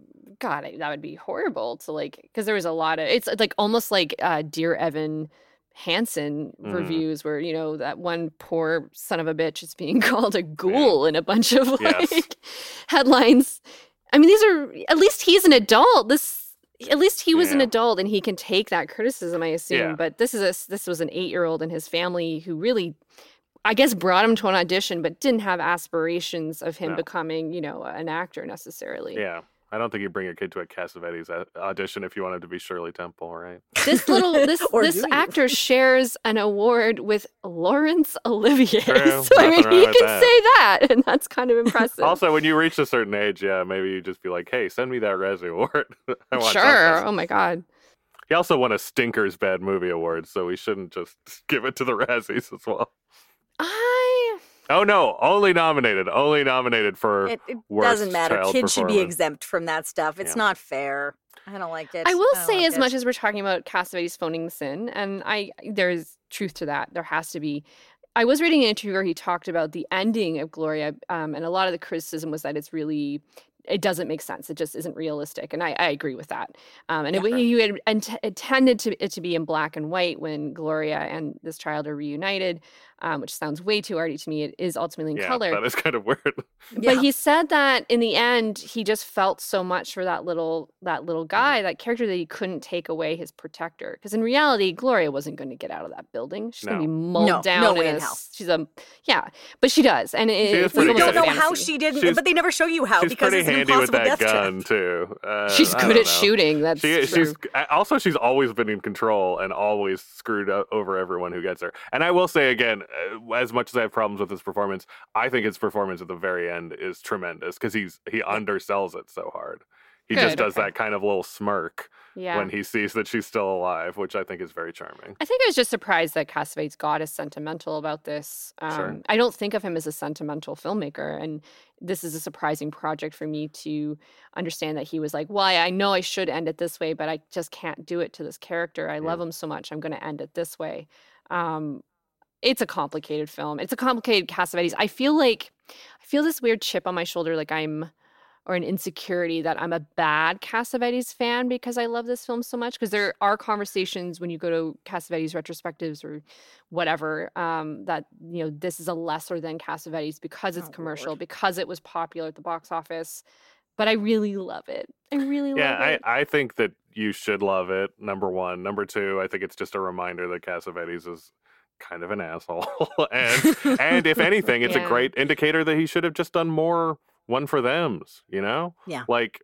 God, that would be horrible to because there was a lot of, it's like almost like Dear Evan Hansen reviews where, that one poor son of a bitch is being called a ghoul in a bunch of headlines. I mean, these are, at least he's an adult. At least he was an adult and he can take that criticism, I assume. Yeah. But this was an 8-year-old and his family who really, I guess, brought him to an audition, but didn't have aspirations of him becoming, an actor necessarily. Yeah. I don't think you bring your kid to a Cassavetes audition if you want him to be Shirley Temple, right? This actor shares an award with Laurence Olivier. True. So I mean, he can say that, and that's kind of impressive. Also, when you reach a certain age, maybe you just be like, "Hey, send me that Razzie Award." I want sure. something. Oh my God. He also won a Stinkers Bad Movie Award, so we shouldn't just give it to the Razzies as well. Oh no! Only nominated for it worst doesn't matter. child Kids should be performance. exempt from that stuff. It's not fair. I don't like it. I will say, as much as we're talking about Cassavetes phoning this in, and there's truth to that. There has to be. I was reading an interview where he talked about the ending of Gloria, and a lot of the criticism was that it doesn't make sense. It just isn't realistic. And I agree with that. He had intended it to be in black and white when Gloria and this child are reunited, which sounds way too arty to me. It is ultimately in color. That is kind of weird. But he said that in the end, he just felt so much for that little guy, that character, that he couldn't take away his protector. Because in reality, Gloria wasn't going to get out of that building. She's going to be mulled down. No way in hell. But she does. And we don't know how she didn't, but they never show you how, because it's an handy with impossible that death gun trap. too. She's good at shooting. That's she's always been in control and always screwed over everyone who gets her. And I will say again, as much as I have problems with his performance, I think his performance at the very end is tremendous because he undersells it so hard. He just does that kind of little smirk when he sees that she's still alive, which I think is very charming. I think I was just surprised that Cassavetes got as sentimental about this. Sure. I don't think of him as a sentimental filmmaker, and this is a surprising project for me to understand that he was like, well, I know I should end it this way, but I just can't do it to this character. I love him so much, I'm going to end it this way. It's a complicated film. It's a complicated Cassavetes. I feel this weird chip on my shoulder, or an insecurity that I'm a bad Cassavetes fan because I love this film so much. Because there are conversations when you go to Cassavetes retrospectives or whatever, that, this is a lesser than Cassavetes because it's commercial, because it was popular at the box office. But I really love it. I really love it. Yeah, I think that you should love it, number one. Number two, I think it's just a reminder that Cassavetes is kind of an asshole. and if anything, it's a great indicator that he should have just done more one for thems, Yeah. Like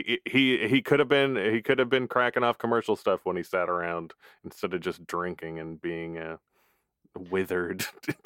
he could have been cracking off commercial stuff when he sat around instead of just drinking and being withered.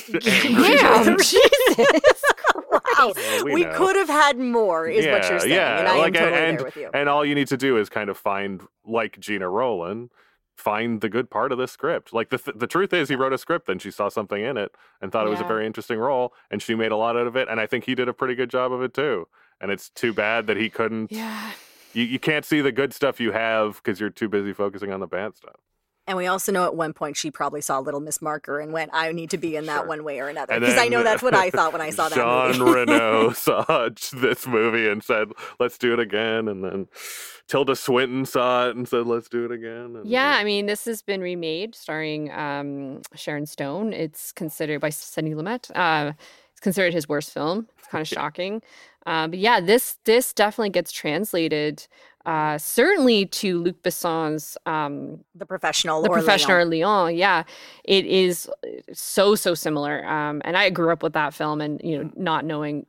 Yeah, Jesus. Wow. We could have had more, is what you're saying. And I am totally there with you. And all you need to do is kind of find, like Gina Rowland, find the good part of this script. Like the truth is, he wrote a script and she saw something in it and thought it was a very interesting role, and she made a lot out of it. And I think he did a pretty good job of it too. And it's too bad that he couldn't. Yeah. You can't see the good stuff you have because you're too busy focusing on the bad stuff. And we also know at one point she probably saw Little Miss Marker and went, I need to be in that one way or another. Because I know that's what I thought when I saw that movie. Jean Reno saw this movie and said, let's do it again. And then Tilda Swinton saw it and said, let's do it again. And, I mean, this has been remade starring Sharon Stone. It's considered by Sidney Lumet. It's considered his worst film. It's kind of shocking. But yeah, this definitely gets translated certainly to Luc Besson's The Professional or Leon. Yeah, it is so similar. And I grew up with that film, and not knowing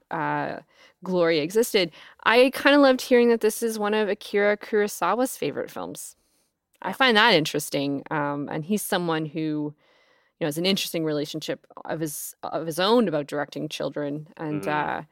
Gloria existed, I kind of loved hearing that this is one of Akira Kurosawa's favorite films. I find that interesting, and he's someone who has an interesting relationship of his own about directing children, and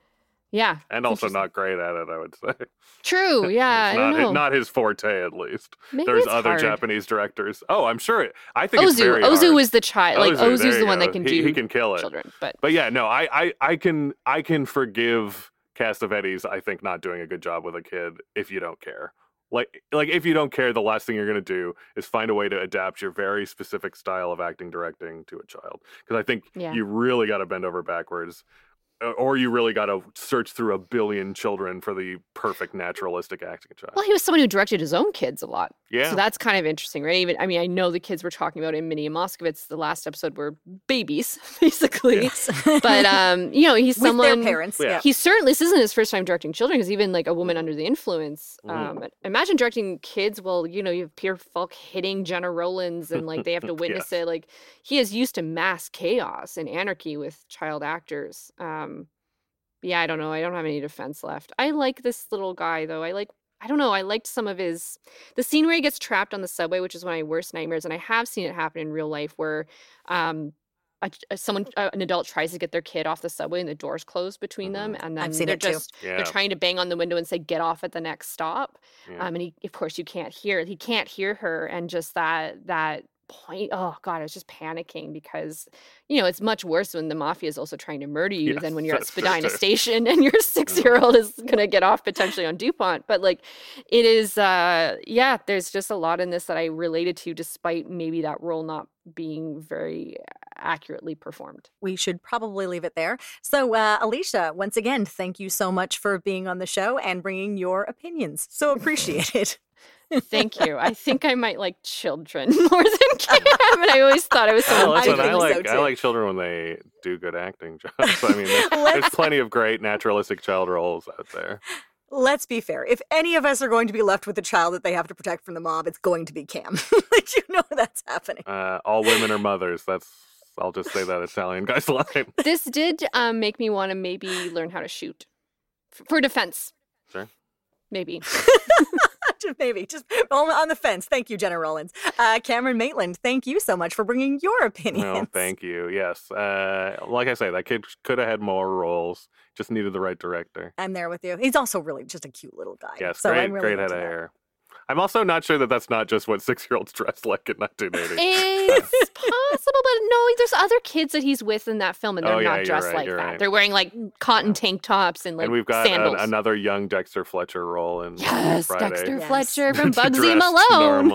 and also not great at it, I would say. True, yeah. It's not his forte, at least. Maybe there's it's other hard. Japanese directors. Oh, I'm sure. I think Ozu. it's very hard. Ozu is the child. Like Ozu's the one that can do. He can kill it. Children, but yeah, no. I can forgive Cassavetes, I think, not doing a good job with a kid if you don't care. Like if you don't care, the last thing you're going to do is find a way to adapt your very specific style of acting directing to a child. Because I think you really got to bend over backwards. Or you really got to search through a billion children for the perfect naturalistic acting child. Well, he was someone who directed his own kids a lot. Yeah. So that's kind of interesting, right? Even, I mean, I know the kids we're talking about in Minnie and Moskowitz, the last episode, were babies, basically. Yes. But, you know, he's With someone... their parents, yeah. He certainly, this isn't his first time directing children, because even like A Woman Under the Influence, imagine directing kids. Well, you know, you have Peter Falk hitting Jenna Rollins and like they have to witness it. Like he is used to mass chaos and anarchy with child actors. Yeah, I don't know. I don't have any defense left. I like this little guy, though. I don't know. I liked some of the scene where he gets trapped on the subway, which is one of my worst nightmares. And I have seen it happen in real life where an adult tries to get their kid off the subway and the doors close between them. And then they're trying to bang on the window and say, get off at the next stop. Yeah. And he, of course, he can't hear her. And just that point, oh God, I was just panicking because, you know, it's much worse when the mafia is also trying to murder you than when you're at Spadina Station and your 6-year-old is going to get off potentially on DuPont. But like, it is, there's just a lot in this that I related to, despite maybe that role not being very accurately performed. We should probably leave it there. So, Alicia, once again, thank you so much for being on the show and bringing your opinions. So appreciated. Thank you. I think I might like children more than Cam, and I always thought I was so. I like children when they do good acting jobs. I mean, there's plenty of great naturalistic child roles out there. Let's be fair. If any of us are going to be left with a child that they have to protect from the mob, it's going to be Cam. You know that's happening. All women are mothers. I'll just say that Italian guy's line. This did make me want to maybe learn how to shoot for defense. Sure. Maybe. Just on the fence. Thank you, Jenna Rollins. Cameron Maitland, thank you so much for bringing your opinions. No, thank you. Yes. Like I say, that kid could have had more roles. Just needed the right director. I'm there with you. He's also really just a cute little guy. Yes, so great head of hair. I'm also not sure that that's not just what 6-year-olds dressed like in 1980. It's possible, but no, there's other kids that he's with in that film, and they're not dressed like that. Right. They're wearing like cotton tank tops and like and we've got sandals. Another young Dexter Fletcher role in Yes, Friday. Dexter Fletcher from Bugsy Malone.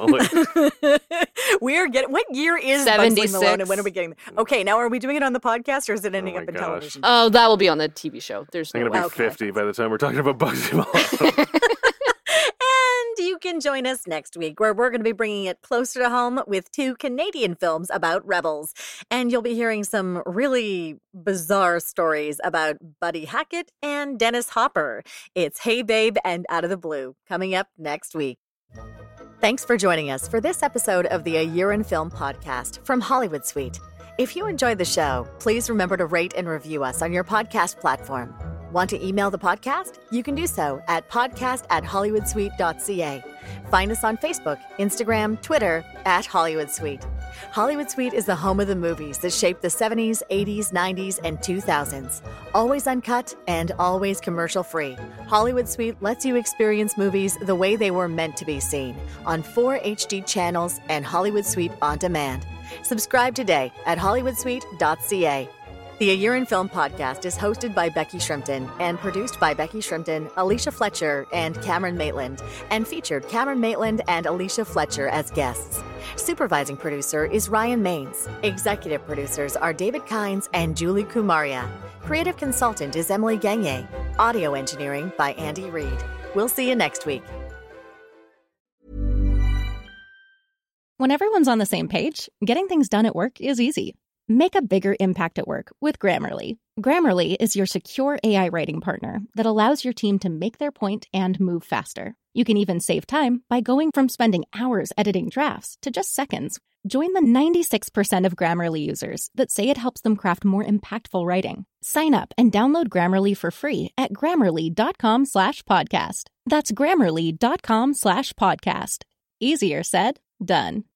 What year is 76. Bugsy Malone, and when are we getting there? Okay, now are we doing it on the podcast, or is it ending up in television? Oh, that will be on the TV show. There's I'm going to be 50 by the time we're talking about Bugsy Malone. And you can join us next week, where we're going to be bringing it closer to home with 2 Canadian films about rebels. And you'll be hearing some really bizarre stories about Buddy Hackett and Dennis Hopper. It's Hey Babe and Out of the Blue, coming up next week. Thanks for joining us for this episode of the A Year in Film podcast from Hollywood Suite. If you enjoyed the show, please remember to rate and review us on your podcast platform. Want to email the podcast? You can do so at podcast@hollywoodsuite.ca. Find us on Facebook, Instagram, Twitter @HollywoodSuite. Hollywood Suite is the home of the movies that shaped the 70s, 80s, 90s, and 2000s. Always uncut and always commercial-free. Hollywood Suite lets you experience movies the way they were meant to be seen on 4 HD channels and Hollywood Suite On Demand. Subscribe today at hollywoodsuite.ca. The A Year in Film podcast is hosted by Becky Shrimpton and produced by Becky Shrimpton, Alicia Fletcher, and Cameron Maitland, and featured Cameron Maitland and Alicia Fletcher as guests. Supervising producer is Ryan Maines. Executive producers are David Kynes and Julie Kumaria. Creative consultant is Emily Gagne. Audio engineering by Andy Reid. We'll see you next week. When everyone's on the same page, getting things done at work is easy. Make a bigger impact at work with Grammarly. Grammarly is your secure AI writing partner that allows your team to make their point and move faster. You can even save time by going from spending hours editing drafts to just seconds. Join the 96% of Grammarly users that say it helps them craft more impactful writing. Sign up and download Grammarly for free at Grammarly.com/podcast. That's Grammarly.com/podcast. Easier said, done.